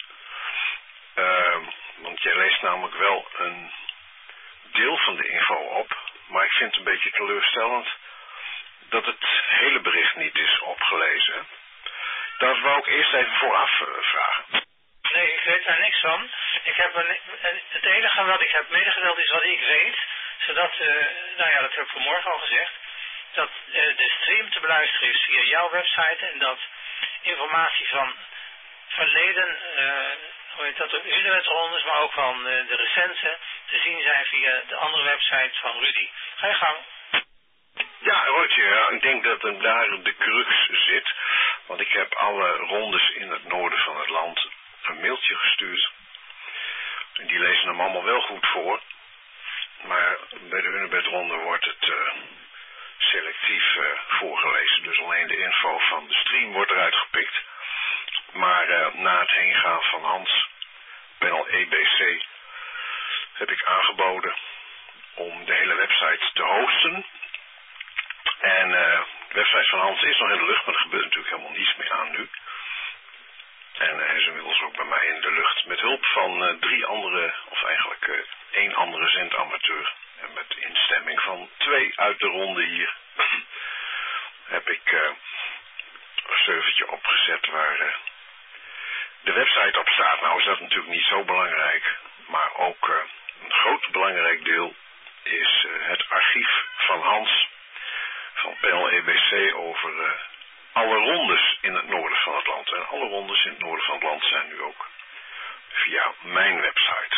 Want jij leest namelijk wel een deel van de info op, maar ik vind het een beetje teleurstellend dat het hele bericht niet is opgelezen. Dat wou ik eerst even vooraf vragen. Nee, ik weet daar niks van. Ik heb het enige wat ik heb medegedeeld is wat ik weet, zodat, nou ja, dat heb ik vanmorgen al gezegd, dat de stream te beluisteren is via jouw website en dat informatie van verleden, hoe heet dat, de Hunebedrondes, maar ook van de recente, te zien zijn via de andere website van Rudy. Ga je gang. Ja, Roger, ja, ik denk dat hem daar de crux zit, want ik heb alle rondes in het noorden van het land een mailtje gestuurd. En die lezen hem allemaal wel goed voor, maar bij de Hunebedronde wordt het selectief voorgelezen. Dus alleen de info van de stream wordt eruit gepikt. Maar na het heengaan van Hans, panel EBC, heb ik aangeboden om de hele website te hosten. En de website van Hans is nog in de lucht, maar er gebeurt natuurlijk helemaal niets meer aan nu. En hij is inmiddels ook bij mij in de lucht. Met hulp van 3 andere, of eigenlijk 1 andere zendamateur. En met instemming van 2 uit de ronde hier heb ik een servertje opgezet waar de website op staat. Nou is dat natuurlijk niet zo belangrijk, maar ook een groot belangrijk deel is het archief van Hans van van Panel EBC over alle rondes in het noorden van het land. En alle rondes in het noorden van het land zijn nu ook via mijn website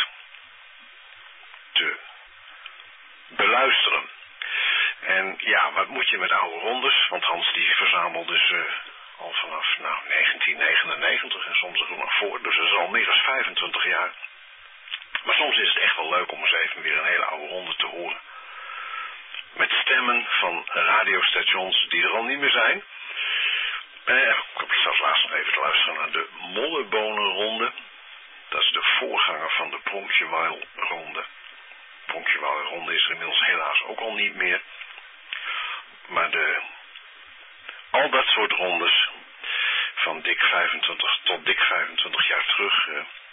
te beluisteren. En ja, wat moet je met oude rondes? Want Hans die verzamelt dus al vanaf 1999 en soms er nog voor. Dus dat is al meer dan 25 jaar. Maar soms is het echt wel leuk om eens even weer een hele oude ronde te horen. Met stemmen van radiostations die er al niet meer zijn. Ik heb zelfs laatst nog even te luisteren naar de Mollebonenronde. Dat is de voorganger van de Pronkjeweil-ronde. Pronkjeweil-ronde is er inmiddels helaas ook al niet meer. Maar al dat soort rondes van dik 25 tot dik 25 jaar terug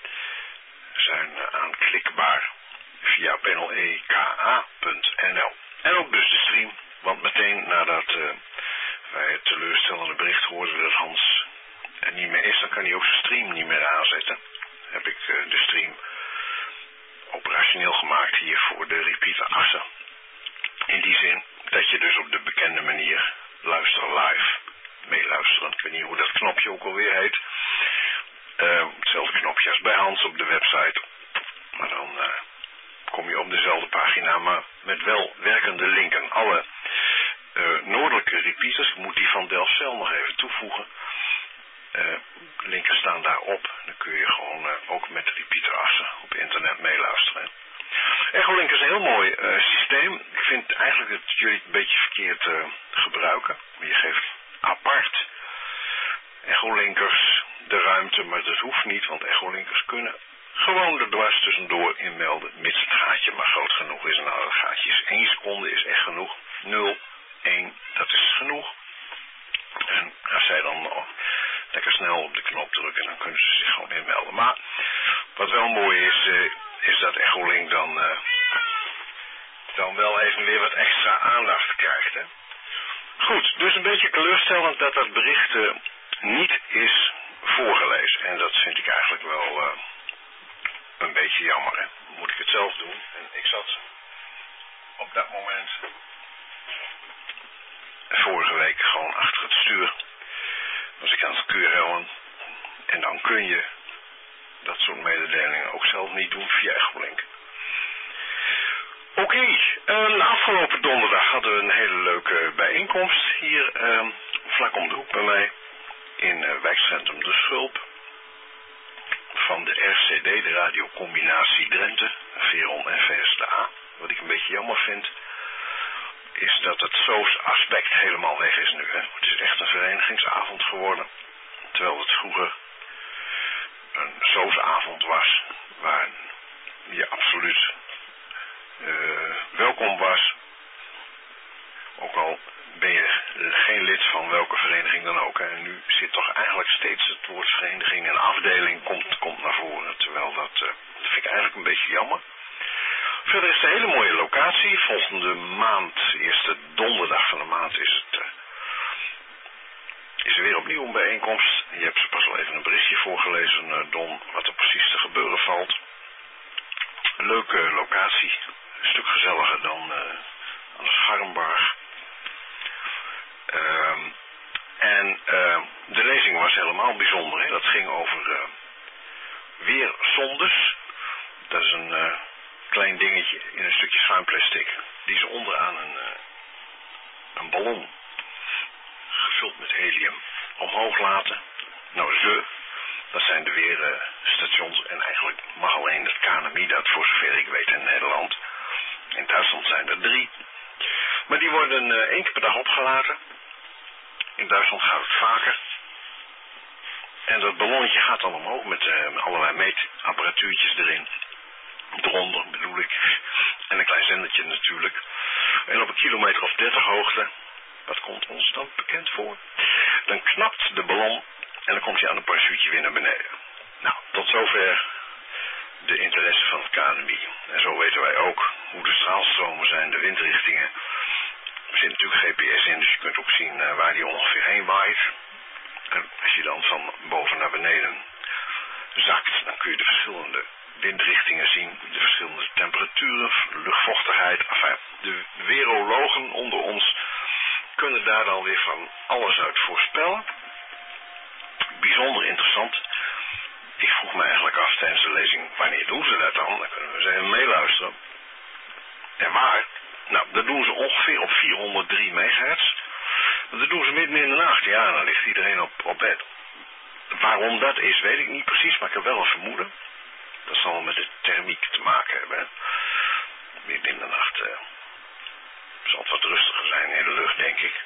zijn aanklikbaar via paneleka.nl. En ook dus de stream, want meteen nadat wij het teleurstellende bericht hoorden dat Hans er niet meer is, dan kan hij ook zijn stream niet meer aanzetten. Heb ik de stream operationeel gemaakt hier voor de repeater Assen. In die zin dat je dus op de bekende manier luister live meeluisteren. Ik weet niet hoe dat knopje ook alweer heet. Hetzelfde knopje als bij Hans op de website. Maar dan kom je op dezelfde pagina, maar met wel werkende linken. Alle noordelijke repeaters, ik moet die van Delfzijl nog even toevoegen. Linken staan daarop. Dan kun je gewoon ook met repeater Assen op internet meeluisteren. Echolink is een heel mooi systeem. Ik vind eigenlijk dat jullie het een beetje verkeerd gebruiken. Je geeft apart echolinkers de ruimte, maar dat hoeft niet, want echolinkers kunnen gewoon er dwars tussendoor inmelden, mits het gaatje maar groot genoeg is. Nou, dat gaatje is 1 seconde is echt genoeg. 0, 1, dat is genoeg. En als zij dan lekker snel op de knop drukken, dan kunnen ze zich gewoon inmelden. Maar wat wel mooi is dat Echolink dan wel even weer wat extra aandacht krijgt. Hè? Goed, dus een beetje teleurstellend dat dat bericht niet is voorgelezen. En dat vind ik eigenlijk wel een beetje jammer. Hè? Moet ik het zelf doen. En ik zat op dat moment vorige week gewoon achter het stuur. Was ik aan het keurhellen. En dan kun je dat soort mededelingen ook zelf niet doen via Echolink. Oké, afgelopen donderdag hadden we een hele leuke bijeenkomst hier vlak om de hoek bij mij in wijkcentrum De Schulp van de RCD, de radiocombinatie Drenthe, Veron en VSTA. Wat ik een beetje jammer vind, is dat het SOS-aspect helemaal weg is nu. Hè. Het is echt een verenigingsavond geworden, terwijl het vroeger een SOS-avond was, waar je absoluut welkom was. Ook al ben je geen lid van welke vereniging dan ook. En nu zit toch eigenlijk steeds het woord vereniging en afdeling komt naar voren. Terwijl dat vind ik eigenlijk een beetje jammer. Verder is het een hele mooie locatie. Volgende maand, eerste donderdag van de maand, is er weer opnieuw een bijeenkomst. Je hebt ze pas al even een berichtje voorgelezen, Don, wat er precies te gebeuren valt. Een leuke locatie. Een stuk gezelliger dan aan de Scharrenbarg. De lezing was helemaal bijzonder. Hè? Dat ging over weerzondes. Dat is een klein dingetje in een stukje schuimplastic. Die ze onderaan een ballon gevuld met helium omhoog laten. Nou, dat zijn de weerstations en eigenlijk mag alleen het KNMI dat, voor zover ik weet, in Nederland. In Duitsland zijn er 3. Maar die worden 1 keer per dag opgelaten. In Duitsland gaat het vaker. En dat ballonnetje gaat dan omhoog met allerlei meetapparatuurtjes erin. Eronder bedoel ik. En een klein zendertje natuurlijk. En op een kilometer of 30 hoogte, wat komt ons dan bekend voor? Dan knapt de ballon en dan komt hij aan een parachute weer naar beneden. Nou, tot zover de interesse van het KNMI. En zo weten wij ook hoe de straalstromen zijn, de windrichtingen. Er zit natuurlijk GPS in, dus je kunt ook zien waar die ongeveer heen waait. En als je dan van boven naar beneden zakt, dan kun je de verschillende windrichtingen zien, de verschillende temperaturen, luchtvochtigheid. Enfin, de weerologen onder ons kunnen daar dan weer van alles uit voorspellen. Bijzonder interessant. Ik vroeg me eigenlijk af tijdens de lezing, wanneer doen ze dat dan? Dan kunnen we eens even meeluisteren. En waar? Nou, dat doen ze ongeveer op 403 megahertz. Dat doen ze midden in de nacht. Ja, dan ligt iedereen op bed. Waarom dat is, weet ik niet precies, maar ik heb wel een vermoeden. Dat zal met de thermiek te maken hebben. Hè? Midden in de nacht zal het wat rustiger zijn in de lucht, denk ik.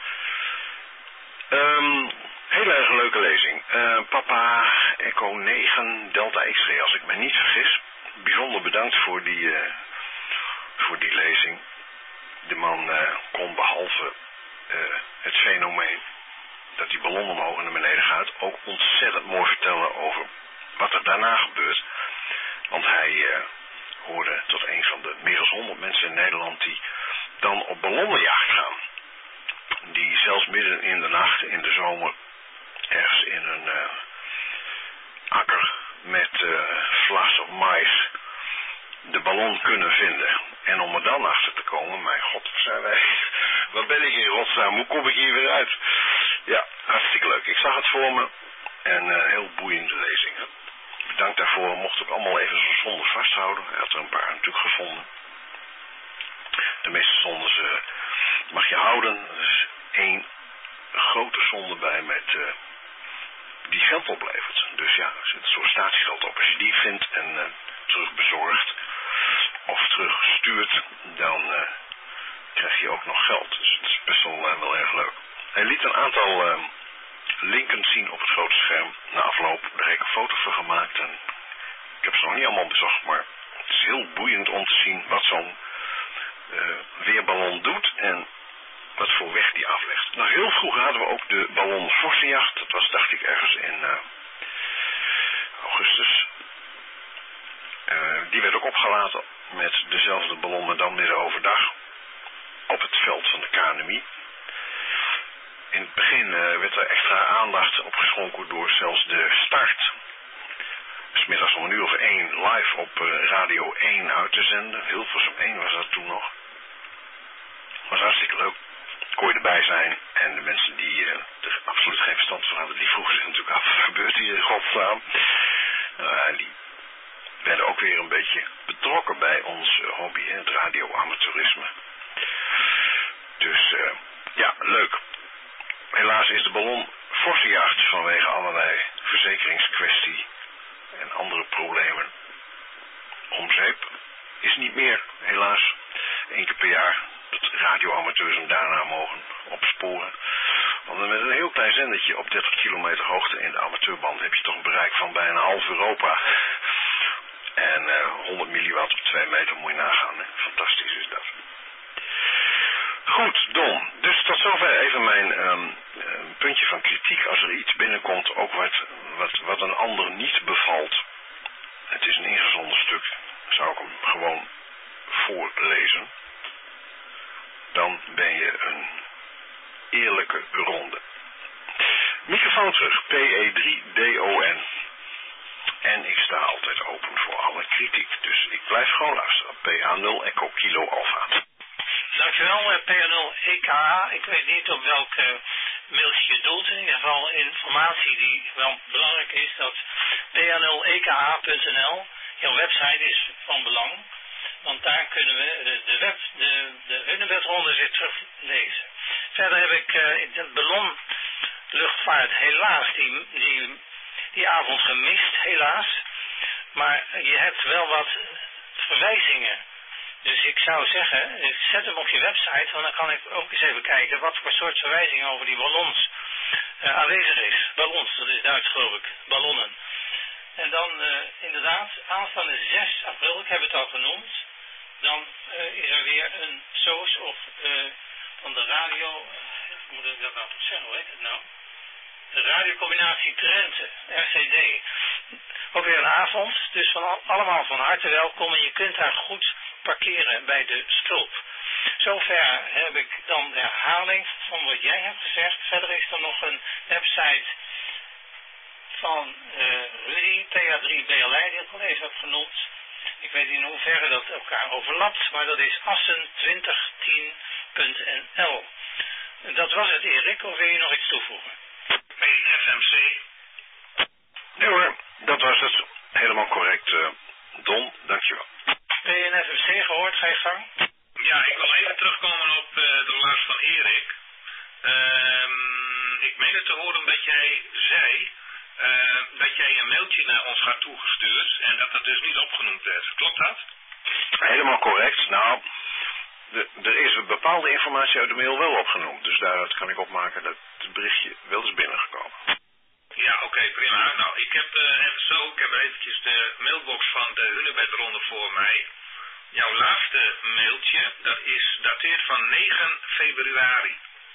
Hele erg leuke lezing. Papa Echo 9 Delta X-ray, als ik me niet vergis. Bijzonder bedankt voor die lezing. De man kon behalve het fenomeen dat die ballon omhoog en naar beneden gaat, ook ontzettend mooi vertellen over wat er daarna gebeurt. Want hij hoorde tot een van de meer dan 100 mensen in Nederland die dan op ballonnenjacht gaan. Die zelfs midden in de nacht, in de zomer, ergens in een akker met vlas of mais de ballon kunnen vinden. En om er dan achter te komen, mijn god, waar zijn wij? Wat ben ik in godsnaam? Hoe kom ik hier weer uit? Ja, hartstikke leuk. Ik zag het voor me. En heel boeiende lezing. Bedankt daarvoor. Mocht ook allemaal even zo'n zondes vasthouden. Hij had er een paar natuurlijk gevonden. De meeste zondes mag je houden. Er is één grote zonde bij met die geld oplevert. Dus ja, er zit een soort statiegeld op. Als je die vindt en terug bezorgt of terugstuurt, dan krijg je ook nog geld. Dus het is best wel erg leuk. Hij liet een aantal linken zien op het grote scherm. Na afloop, daar heb ik een foto van gemaakt. En ik heb ze nog niet allemaal bezocht, maar het is heel boeiend om te zien wat zo'n weerballon doet en wat voor weg die aflegt. Nou, heel vroeg hadden we ook de ballon Vossenjacht. Dat was, dacht ik, ergens in augustus. Die werd ook opgelaten met dezelfde ballon, maar dan midden overdag op het veld van de KNMI. In het begin werd er extra aandacht op geschonken door zelfs de start. 'S middags om 1:01 live op Radio 1 uit te zenden. Hilversum 1 was dat toen nog. Was hartstikke leuk. Kon je erbij zijn. En de mensen die er absoluut geen verstand van hadden, die vroegen zich natuurlijk af, wat gebeurt hier in godsnaam? Die werden ook weer een beetje betrokken bij ons hobby, het radioamateurisme. Dus ja, leuk. Helaas is de ballon Vossenjacht vanwege allerlei verzekeringskwestie en andere problemen om zeep. Is niet meer, helaas. 1 keer per jaar dat radioamateurs hem daarna mogen opsporen. Want met een heel klein zendertje op 30 kilometer hoogte in de amateurband heb je toch een bereik van bijna half Europa. En 100 milliwatt op 2 meter moet je nagaan. Hè? Fantastisch is dat. Goed, Don. Dus tot zover even mijn puntje van kritiek. Als er iets binnenkomt, ook wat een ander niet bevalt. Het is een ingezonden stuk. Zou ik hem gewoon voorlezen. Dan ben je een eerlijke ronde. Microfoon terug. PE3DON. En ik sta altijd open voor alle kritiek. Dus ik blijf gewoon luisteren. PA0 Echo Kilo Alpha. Dankjewel, PA0 EKA. Ik weet niet op welk mailtje je doelt. In ieder geval informatie die wel belangrijk is. Dat pa0eka.nl. Jouw website is van belang. Want daar kunnen we de Hunebedronde weer teruglezen. Verder heb ik de ballonluchtvaart helaas die avond gemist, helaas. Maar je hebt wel wat verwijzingen. Dus ik zou zeggen, zet hem op je website, want dan kan ik ook eens even kijken wat voor soort verwijzingen over die ballons aanwezig is. Ballons, dat is Duits geloof ik, ballonnen. En dan inderdaad, aanstaande 6 april, ik heb het al genoemd, dan is er weer een soos van de radio, moet ik dat nou zeggen, hoe heet het nou? De radiocombinatie Drenthe, RCD. Ook weer een avond, dus allemaal van harte welkom en je kunt daar goed parkeren bij de stulp. Zover heb ik dan de herhaling van wat jij hebt gezegd. Verder is er nog een website van Rudy, PA3BLI, die ik al even heb genoemd. Ik weet niet in hoeverre dat elkaar overlapt, maar dat is assen2010.nl. Dat was het, Erik, of wil je nog iets toevoegen? PFMC. Nee hoor, dat was het. Helemaal correct, Don. Dankjewel. PNFMC gehoord, ga je gang? Ja, ik wil even terugkomen op de laatste van Erik. Ik meen het te horen dat jij zei dat jij een mailtje naar ons gaat toegestuurd en dat het dus niet opgenoemd werd. Klopt dat? Helemaal correct. Nou, er is een bepaalde informatie uit de mail wel opgenoemd. Dus daaruit kan ik opmaken dat het berichtje wel is binnengekomen. Ja, oké, prima. Nou, ik heb eventjes de mailbox van de Hunebedronde voor mij. Jouw laatste mailtje, dat is dateert van 9 februari.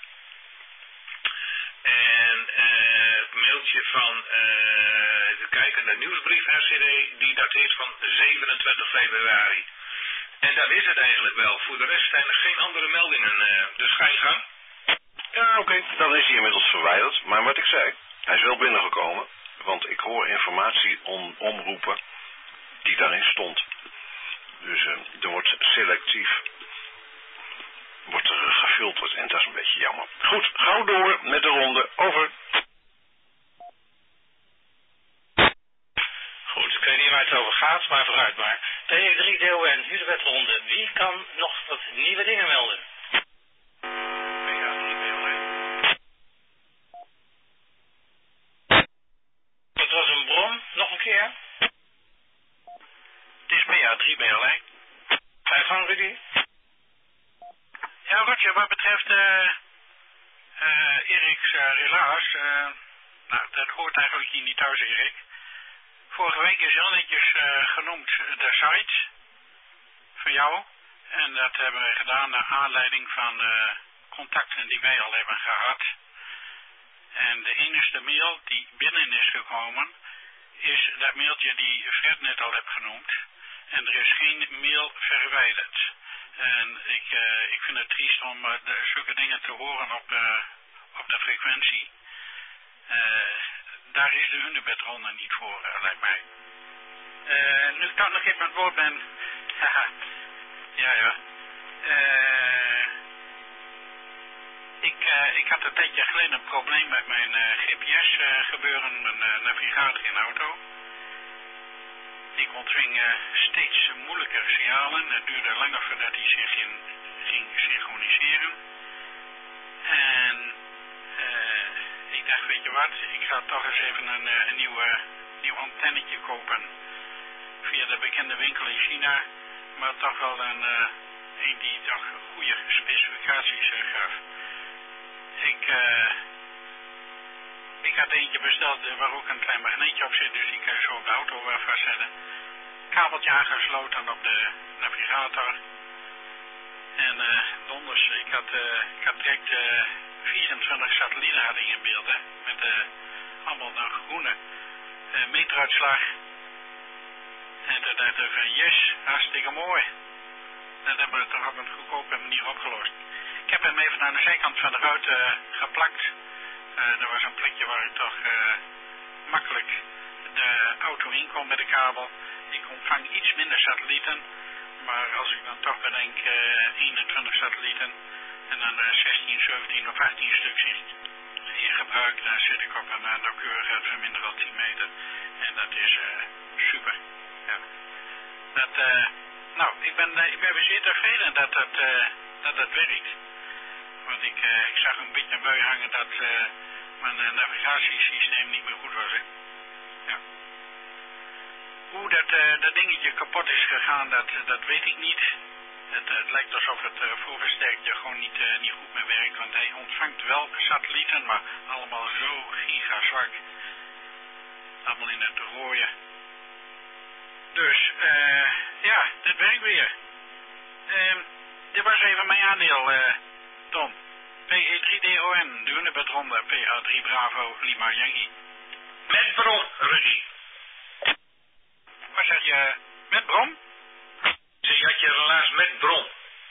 En het mailtje van, even kijken, de nieuwsbrief RCD, die dateert van 27 februari. En dat is het eigenlijk wel. Voor de rest zijn er geen andere meldingen. Dus ga je gang. Ja, oké. Dan is hij inmiddels verwijderd. Maar wat ik zei, hij is wel binnengekomen. Want ik hoor informatie omroepen die daarin stond. Dus er wordt selectief gefilterd en dat is een beetje jammer. Goed, gauw door met de ronde. Over. Goed, ik weet niet waar het over gaat, maar vooruit maar. P3DON, Hunebedronde. Wie kan nog wat nieuwe dingen melden? Het was een bron, nog een keer. Het is PA3 BLI. Ga je gang, Rudy? Ja, Roger, wat betreft Erik's relaas, nou, dat hoort eigenlijk hier niet thuis, Erik. Vorige week is heel netjes genoemd de site van jou. En dat hebben we gedaan naar aanleiding van contacten die wij al hebben gehad. En de enige mail die binnen is gekomen, is dat mailtje die Fred net al heeft genoemd. En er is geen mail verwijderd. En ik vind het triest om zulke dingen te horen op de frequentie. Daar is de Hunebedronde niet voor, lijkt mij. Nu ik nog even aan het woord ben. ja. Ik had een tijdje geleden een probleem met mijn GPS gebeuren, mijn navigator in de auto. Ik ontving steeds moeilijker signalen. Het duurde langer voordat hij zich ging synchroniseren. En ik dacht, weet je wat, ik ga toch eens even een nieuw antennetje kopen. Via de bekende winkel in China. Maar toch wel een die toch goede specificaties gaf. Ik had eentje besteld waar ook een klein magneetje op zit, dus die kan je zo op de auto vastzetten. Kabeltje aangesloten op de navigator. En donders, ik had direct 24 satellieten in beeld, hè, met allemaal een groene meteruitslag. En toen dacht ik van yes, hartstikke mooi. Dat hebben we toch op een goedkope manier opgelost. Ik heb hem even aan de zijkant van de ruit geplakt. Er was een plekje waar ik toch makkelijk de auto in kon met de kabel. Ik ontvang iets minder satellieten. Maar als ik dan toch bedenk 21 satellieten en dan 16, 17 of 18 stuk in gebruik, dan zit ik op een nauwkeurigheid van minder dan 10 meter. En dat is super. Ja. Ik ben weer zeer tevreden dat dat werkt. Want ik zag een beetje bij hangen dat mijn navigatiesysteem niet meer goed was. Hè? Ja. Hoe dat dingetje kapot is gegaan, dat weet ik niet. Het lijkt alsof het voorversterkje gewoon niet goed meer werkt. Want hij ontvangt wel satellieten, maar allemaal zo gigazwak. Allemaal in het rode. Dus, ja, dat werkt weer. Dit was even mijn aandeel, Tom. PE3DON, de Hunebedronde, PA3 Bravo, Lima Yankee. Met bron, Rudy. Wat zeg je, met bron? Zeg, je had je relaas met bron.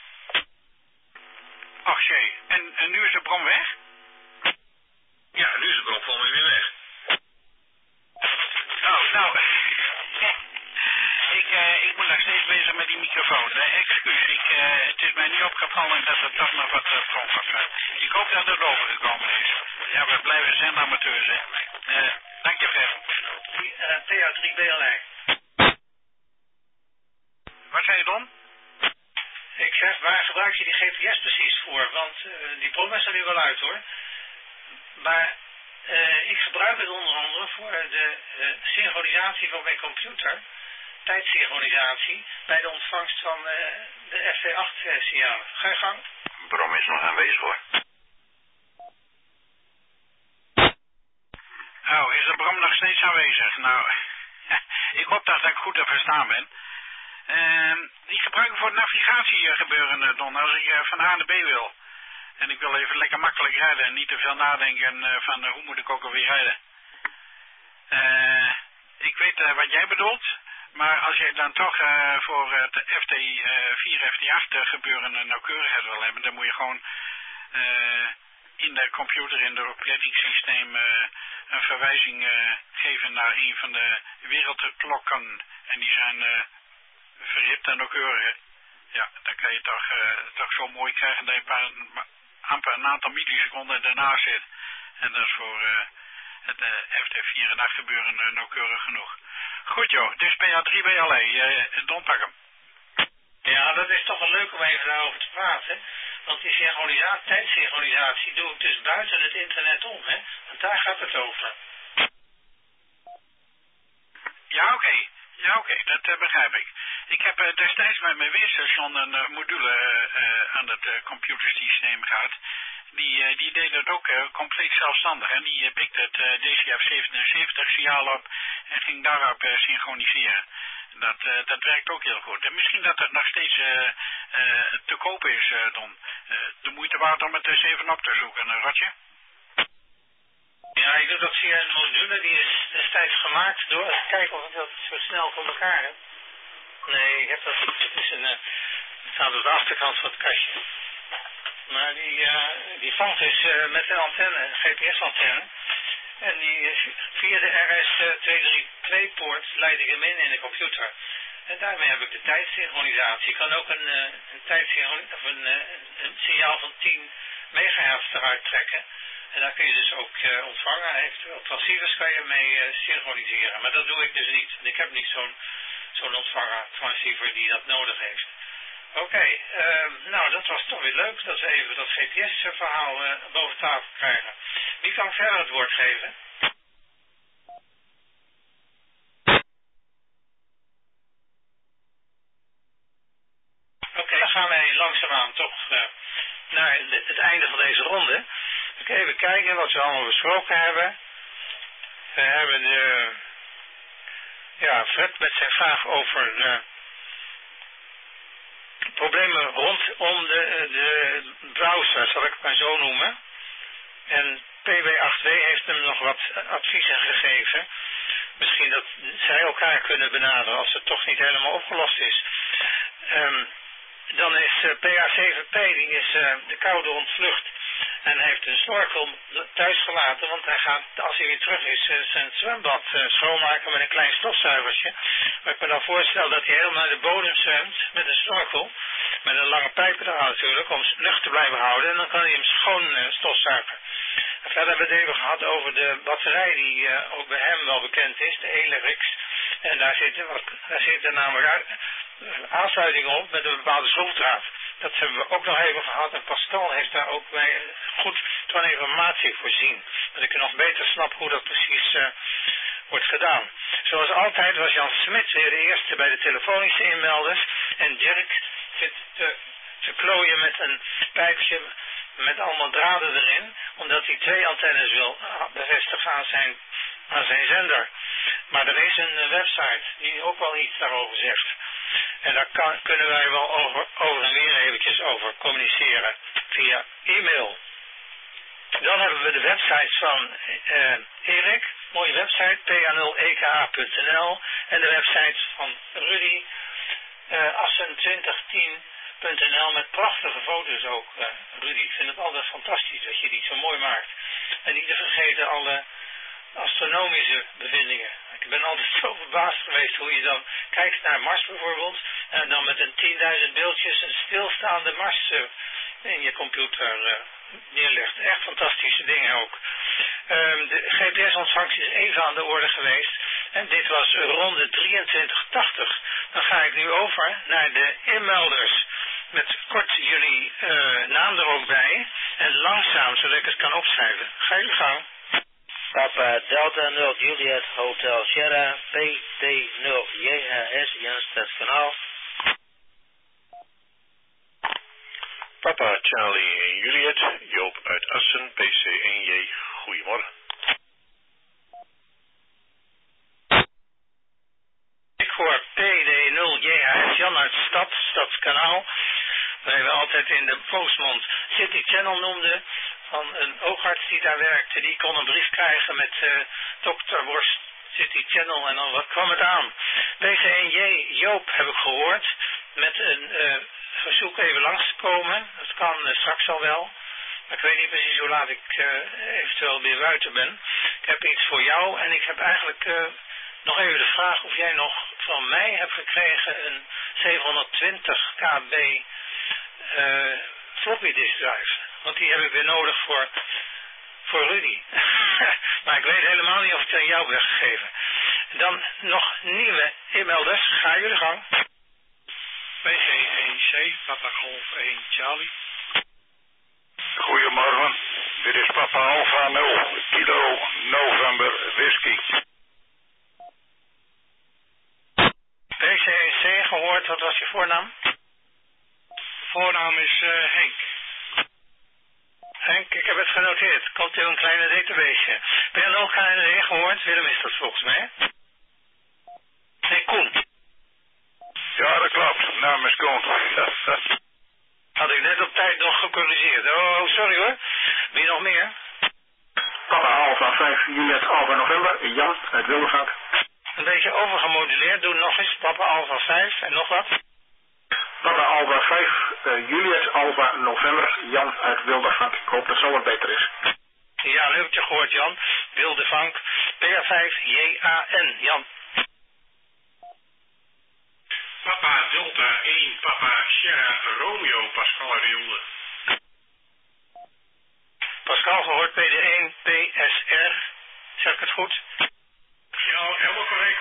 Ach jee, en nu is de bron weg? Ja, nu is de bron volgens mij weer weg. Nou, ik moet nog steeds bezig met die microfoon. Excuus, het is mij niet opgevallen dat er toch nog wat bron was. Ik hoop dat het overgekomen is. Ja, we blijven zendamateurs, hè. Dank je, Fred. PA3BLR. Wat zei je, Don? Ik zeg, waar gebruik je die GPS precies voor? Want die bron is er nu wel uit, hoor. Maar ik gebruik het onder andere voor de synchronisatie van mijn computer. Tijdsynchronisatie bij de ontvangst van de FV8-signalen. Ga je gang. Brom is nog aanwezig, hoor. Oh, is de brom nog steeds aanwezig? Nou, ik hoop dat ik goed te verstaan ben. Die gebruik ik voor het navigatiegebeuren, Don, als ik van A naar B wil. En ik wil even lekker makkelijk rijden en niet te veel nadenken van hoe moet ik ook alweer rijden. Ik weet wat jij bedoelt, maar als jij dan toch voor het FT4, FT8 gebeuren nauwkeurigheid wil hebben, dan moet je gewoon in de computer, in het oplettingssysteem een verwijzing geven naar een van de wereldklokken. En die zijn verhit en nauwkeurig. Ja, dan kan je toch zo mooi krijgen dat je amper een aantal milliseconden daarnaast zit. En dat is voor het FT4 en 8 gebeuren nauwkeurig genoeg. Goed joh, het is PA3BLE, Don, pak hem. Ja, dat is toch wel leuk om even daarover te praten. Want die tijdsynchronisatie doe ik dus buiten het internet om, hè. Want daar gaat het over. Ja, oké. Ja, oké, dat begrijp ik. Ik heb destijds met mijn weerstation een module aan het computersysteem gehad. Die deed het ook compleet zelfstandig. En die pikte het DCF77 signaal op en ging daarop synchroniseren. Dat werkt ook heel goed. En misschien dat het nog steeds te koop is, Don. De moeite waard om het eens even op te zoeken, Rotje. Ja, ik doe dat via een module. Die is destijds gemaakt door... Even kijken of ik dat zo snel voor elkaar heb. Nee, ik heb dat niet. Het staat op de achterkant van het kastje. Maar die vangt dus met een antenne, een GPS-antenne. En die via de RS232-poort leid ik hem in de computer. En daarmee heb ik de tijdsynchronisatie. Ik kan ook een signaal van 10 megahertz eruit trekken. En daar kun je dus ook ontvangen. Eventueel transceivers kan je mee synchroniseren. Maar dat doe ik dus niet. Ik heb niet zo'n ontvanger, transceiver, die dat nodig heeft. Oké, nou dat was toch weer leuk dat we even dat GPS-verhaal boven tafel krijgen. Wie kan verder het woord geven? Oké, dan gaan wij langzaamaan toch naar het einde van deze ronde. Even kijken wat we allemaal besproken hebben. We hebben Fred met zijn vraag over problemen rondom de browser, zal ik het maar zo noemen. En PW8W heeft hem nog wat adviezen gegeven. Misschien dat zij elkaar kunnen benaderen als het toch niet helemaal opgelost is. Dan is PA7P, die is de koude ontvlucht en heeft een snorkel thuis gelaten, want hij gaat, als hij weer terug is, zijn zwembad schoonmaken met een klein stofzuigertje. Maar ik me dan voorstel dat hij helemaal naar de bodem zwemt met een snorkel, met een lange pijp eraan natuurlijk, om lucht te blijven houden, en dan kan hij hem schoon stofzuigen. En verder hebben we het even gehad over de batterij die ook bij hem wel bekend is, de Elerix. En daar zitten namelijk aansluitingen op met een bepaalde schroefdraad. Dat hebben we ook nog even gehad en Pascal heeft daar ook bij goed van informatie voorzien. Dat ik nog beter snap hoe dat precies wordt gedaan. Zoals altijd was Jan Smit weer de eerste bij de telefonische inmelders en Dirk zit te klooien met een pijpje met allemaal draden erin, omdat hij 2 antennes wil bevestigen aan zijn zender. Maar er is een website die ook wel iets daarover zegt. En daar kunnen wij wel over en weer eventjes over communiceren via e-mail. Dan hebben we de website van Erik, mooie website, pa0eka.nl, en de website van Rudy, assen2010.nl, met prachtige foto's ook, Rudy. Ik vind het altijd fantastisch dat je die zo mooi maakt. En niet te vergeten alle astronomische bevindingen. Ik ben altijd zo verbaasd geweest hoe je dan kijkt naar Mars bijvoorbeeld en dan met een 10.000 beeldjes een stilstaande Mars in je computer neerlegt. Echt fantastische dingen ook. De GPS-ontvangst is even aan de orde geweest en dit was ronde 2380. Dan ga ik nu over naar de inmelders. Met kort jullie naam er ook bij en langzaam zodat ik het kan opschrijven. Ga jullie gang. Papa Delta 0 Juliet Hotel Sierra PT 0 JHS Jan Stadskanaal. Papa Charlie en Juliet, Joop uit Assen, PC1J, goedemorgen. Ik hoor PD0 JHS Jan uit Stadskanaal. Waar we altijd in de postmond City Channel noemden. Van een oogarts die daar werkte, die kon een brief krijgen met dokter Worst City Channel en dan wat kwam het aan. PC1J Joop heb ik gehoord met een verzoek even langs te komen. Dat kan straks al wel. Maar ik weet niet precies hoe laat ik eventueel weer buiten ben. Ik heb iets voor jou en ik heb eigenlijk nog even de vraag of jij nog van mij hebt gekregen een 720 KB floppy disk drive. Want die heb ik weer nodig voor Rudy. Maar ik weet helemaal niet of ik het aan jou heb weggegeven. Dan nog nieuwe inmelders. Ga jullie gang. PC1C, Papa Golf 1 Charlie. Goedemorgen, dit is Papa Alpha 0, Kilo November Whisky. PC1C gehoord, wat was je voornaam? Voornaam is Henk. Henk, ik heb het genoteerd. Komt in een kleine database. Ben je nog KND gehoord? Willem is dat volgens mij. Nee, Koen. Ja, dat klopt, naam is Koen. Had ik net op tijd nog gecorrigeerd. Oh, sorry hoor. Wie nog meer? Papa Alpha 5 Juliet Alpha November, Jan uit Wildervank. Een beetje overgemoduleerd. Doe nog eens. Papa Alpha 5 en nog wat. Papa Alpha 5 Juliet Alpha November, Jan uit Wildervank. Ik hoop dat zo wat beter is. Ja, nu heb je gehoord, Jan. Wildervank. PA5 JAN. Jan. Papa Delta 1, Papa Sierra Romeo, Pascal Riolde. Pascal gehoord, PD1 PSR. Zeg ik het goed? Ja, helemaal correct.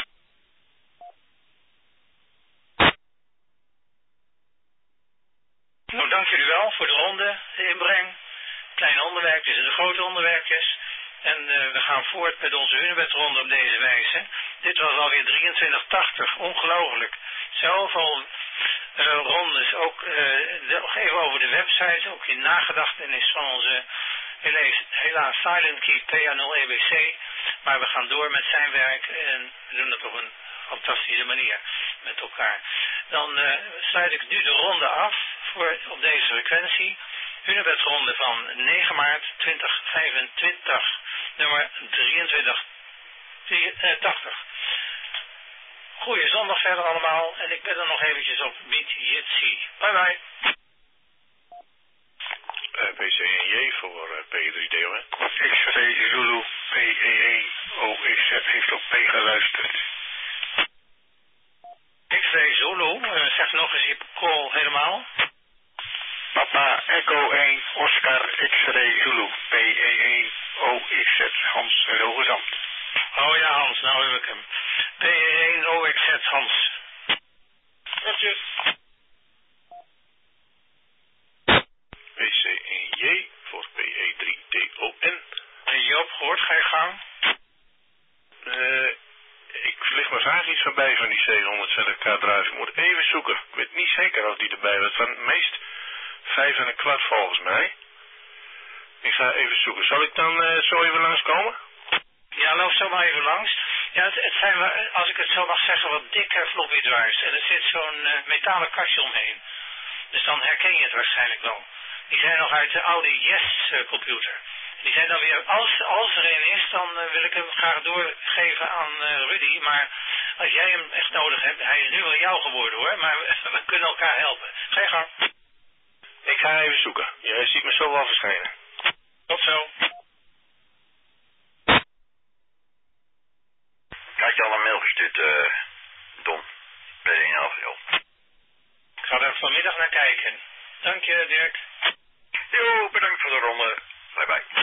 Nou, dank jullie wel voor de ronde, de inbreng. Kleine onderwerpjes en de grote onderwerpjes. En we gaan voort met onze Hunebedronde op deze wijze. Dit was alweer 2380, ongelooflijk. Zoveel rondes, ook nog even over de website, ook in nagedachtenis van onze helaas Silent Key PA0EBC. Maar we gaan door met zijn werk en we doen het op een fantastische manier met elkaar. Dan sluit ik nu de ronde af op deze frequentie. Hunebedronde van 9 maart 2025, nummer 2380. Goeie zondag verder allemaal en ik ben er nog eventjes op Meet Jitsi. Bye bye. PC1J voor P3DON. X-ray Zulu PE1 OXZ heeft op P geluisterd. X-ray Zulu, zeg nog eens je call helemaal. Papa Echo 1 Oscar X-ray Zulu PE1 OXZ Hans Hilgezamt. Oh ja Hans, nou heb ik hem. PE1 OXZ Hans. Roger. PC1J voor PE3DON. En Joop gehoord, ga je gang? Ik vlieg maar vaak iets voorbij van die 720k drive. Ik moet even zoeken. Ik weet niet zeker of die erbij was. Van het meest 5 en een kwart volgens mij. Ik ga even zoeken. Zal ik dan zo even langskomen? Ja, loop zo maar even langs. Ja, het zijn, als ik het zo mag zeggen, wat dikke floppy drives. En er zit zo'n metalen kastje omheen. Dus dan herken je het waarschijnlijk wel. Die zijn nog uit de oude Yes computer. Die zijn dan weer, als er een is, dan wil ik hem graag doorgeven aan Rudy. Maar als jij hem echt nodig hebt, hij is nu wel jou geworden hoor. Maar we kunnen elkaar helpen. Ga je gang. Ik ga even zoeken. Jij ziet me zo wel verschijnen. Tot zo. bereiken. Dank je, Dirk. Jo, bedankt voor de ronde. Bye bye.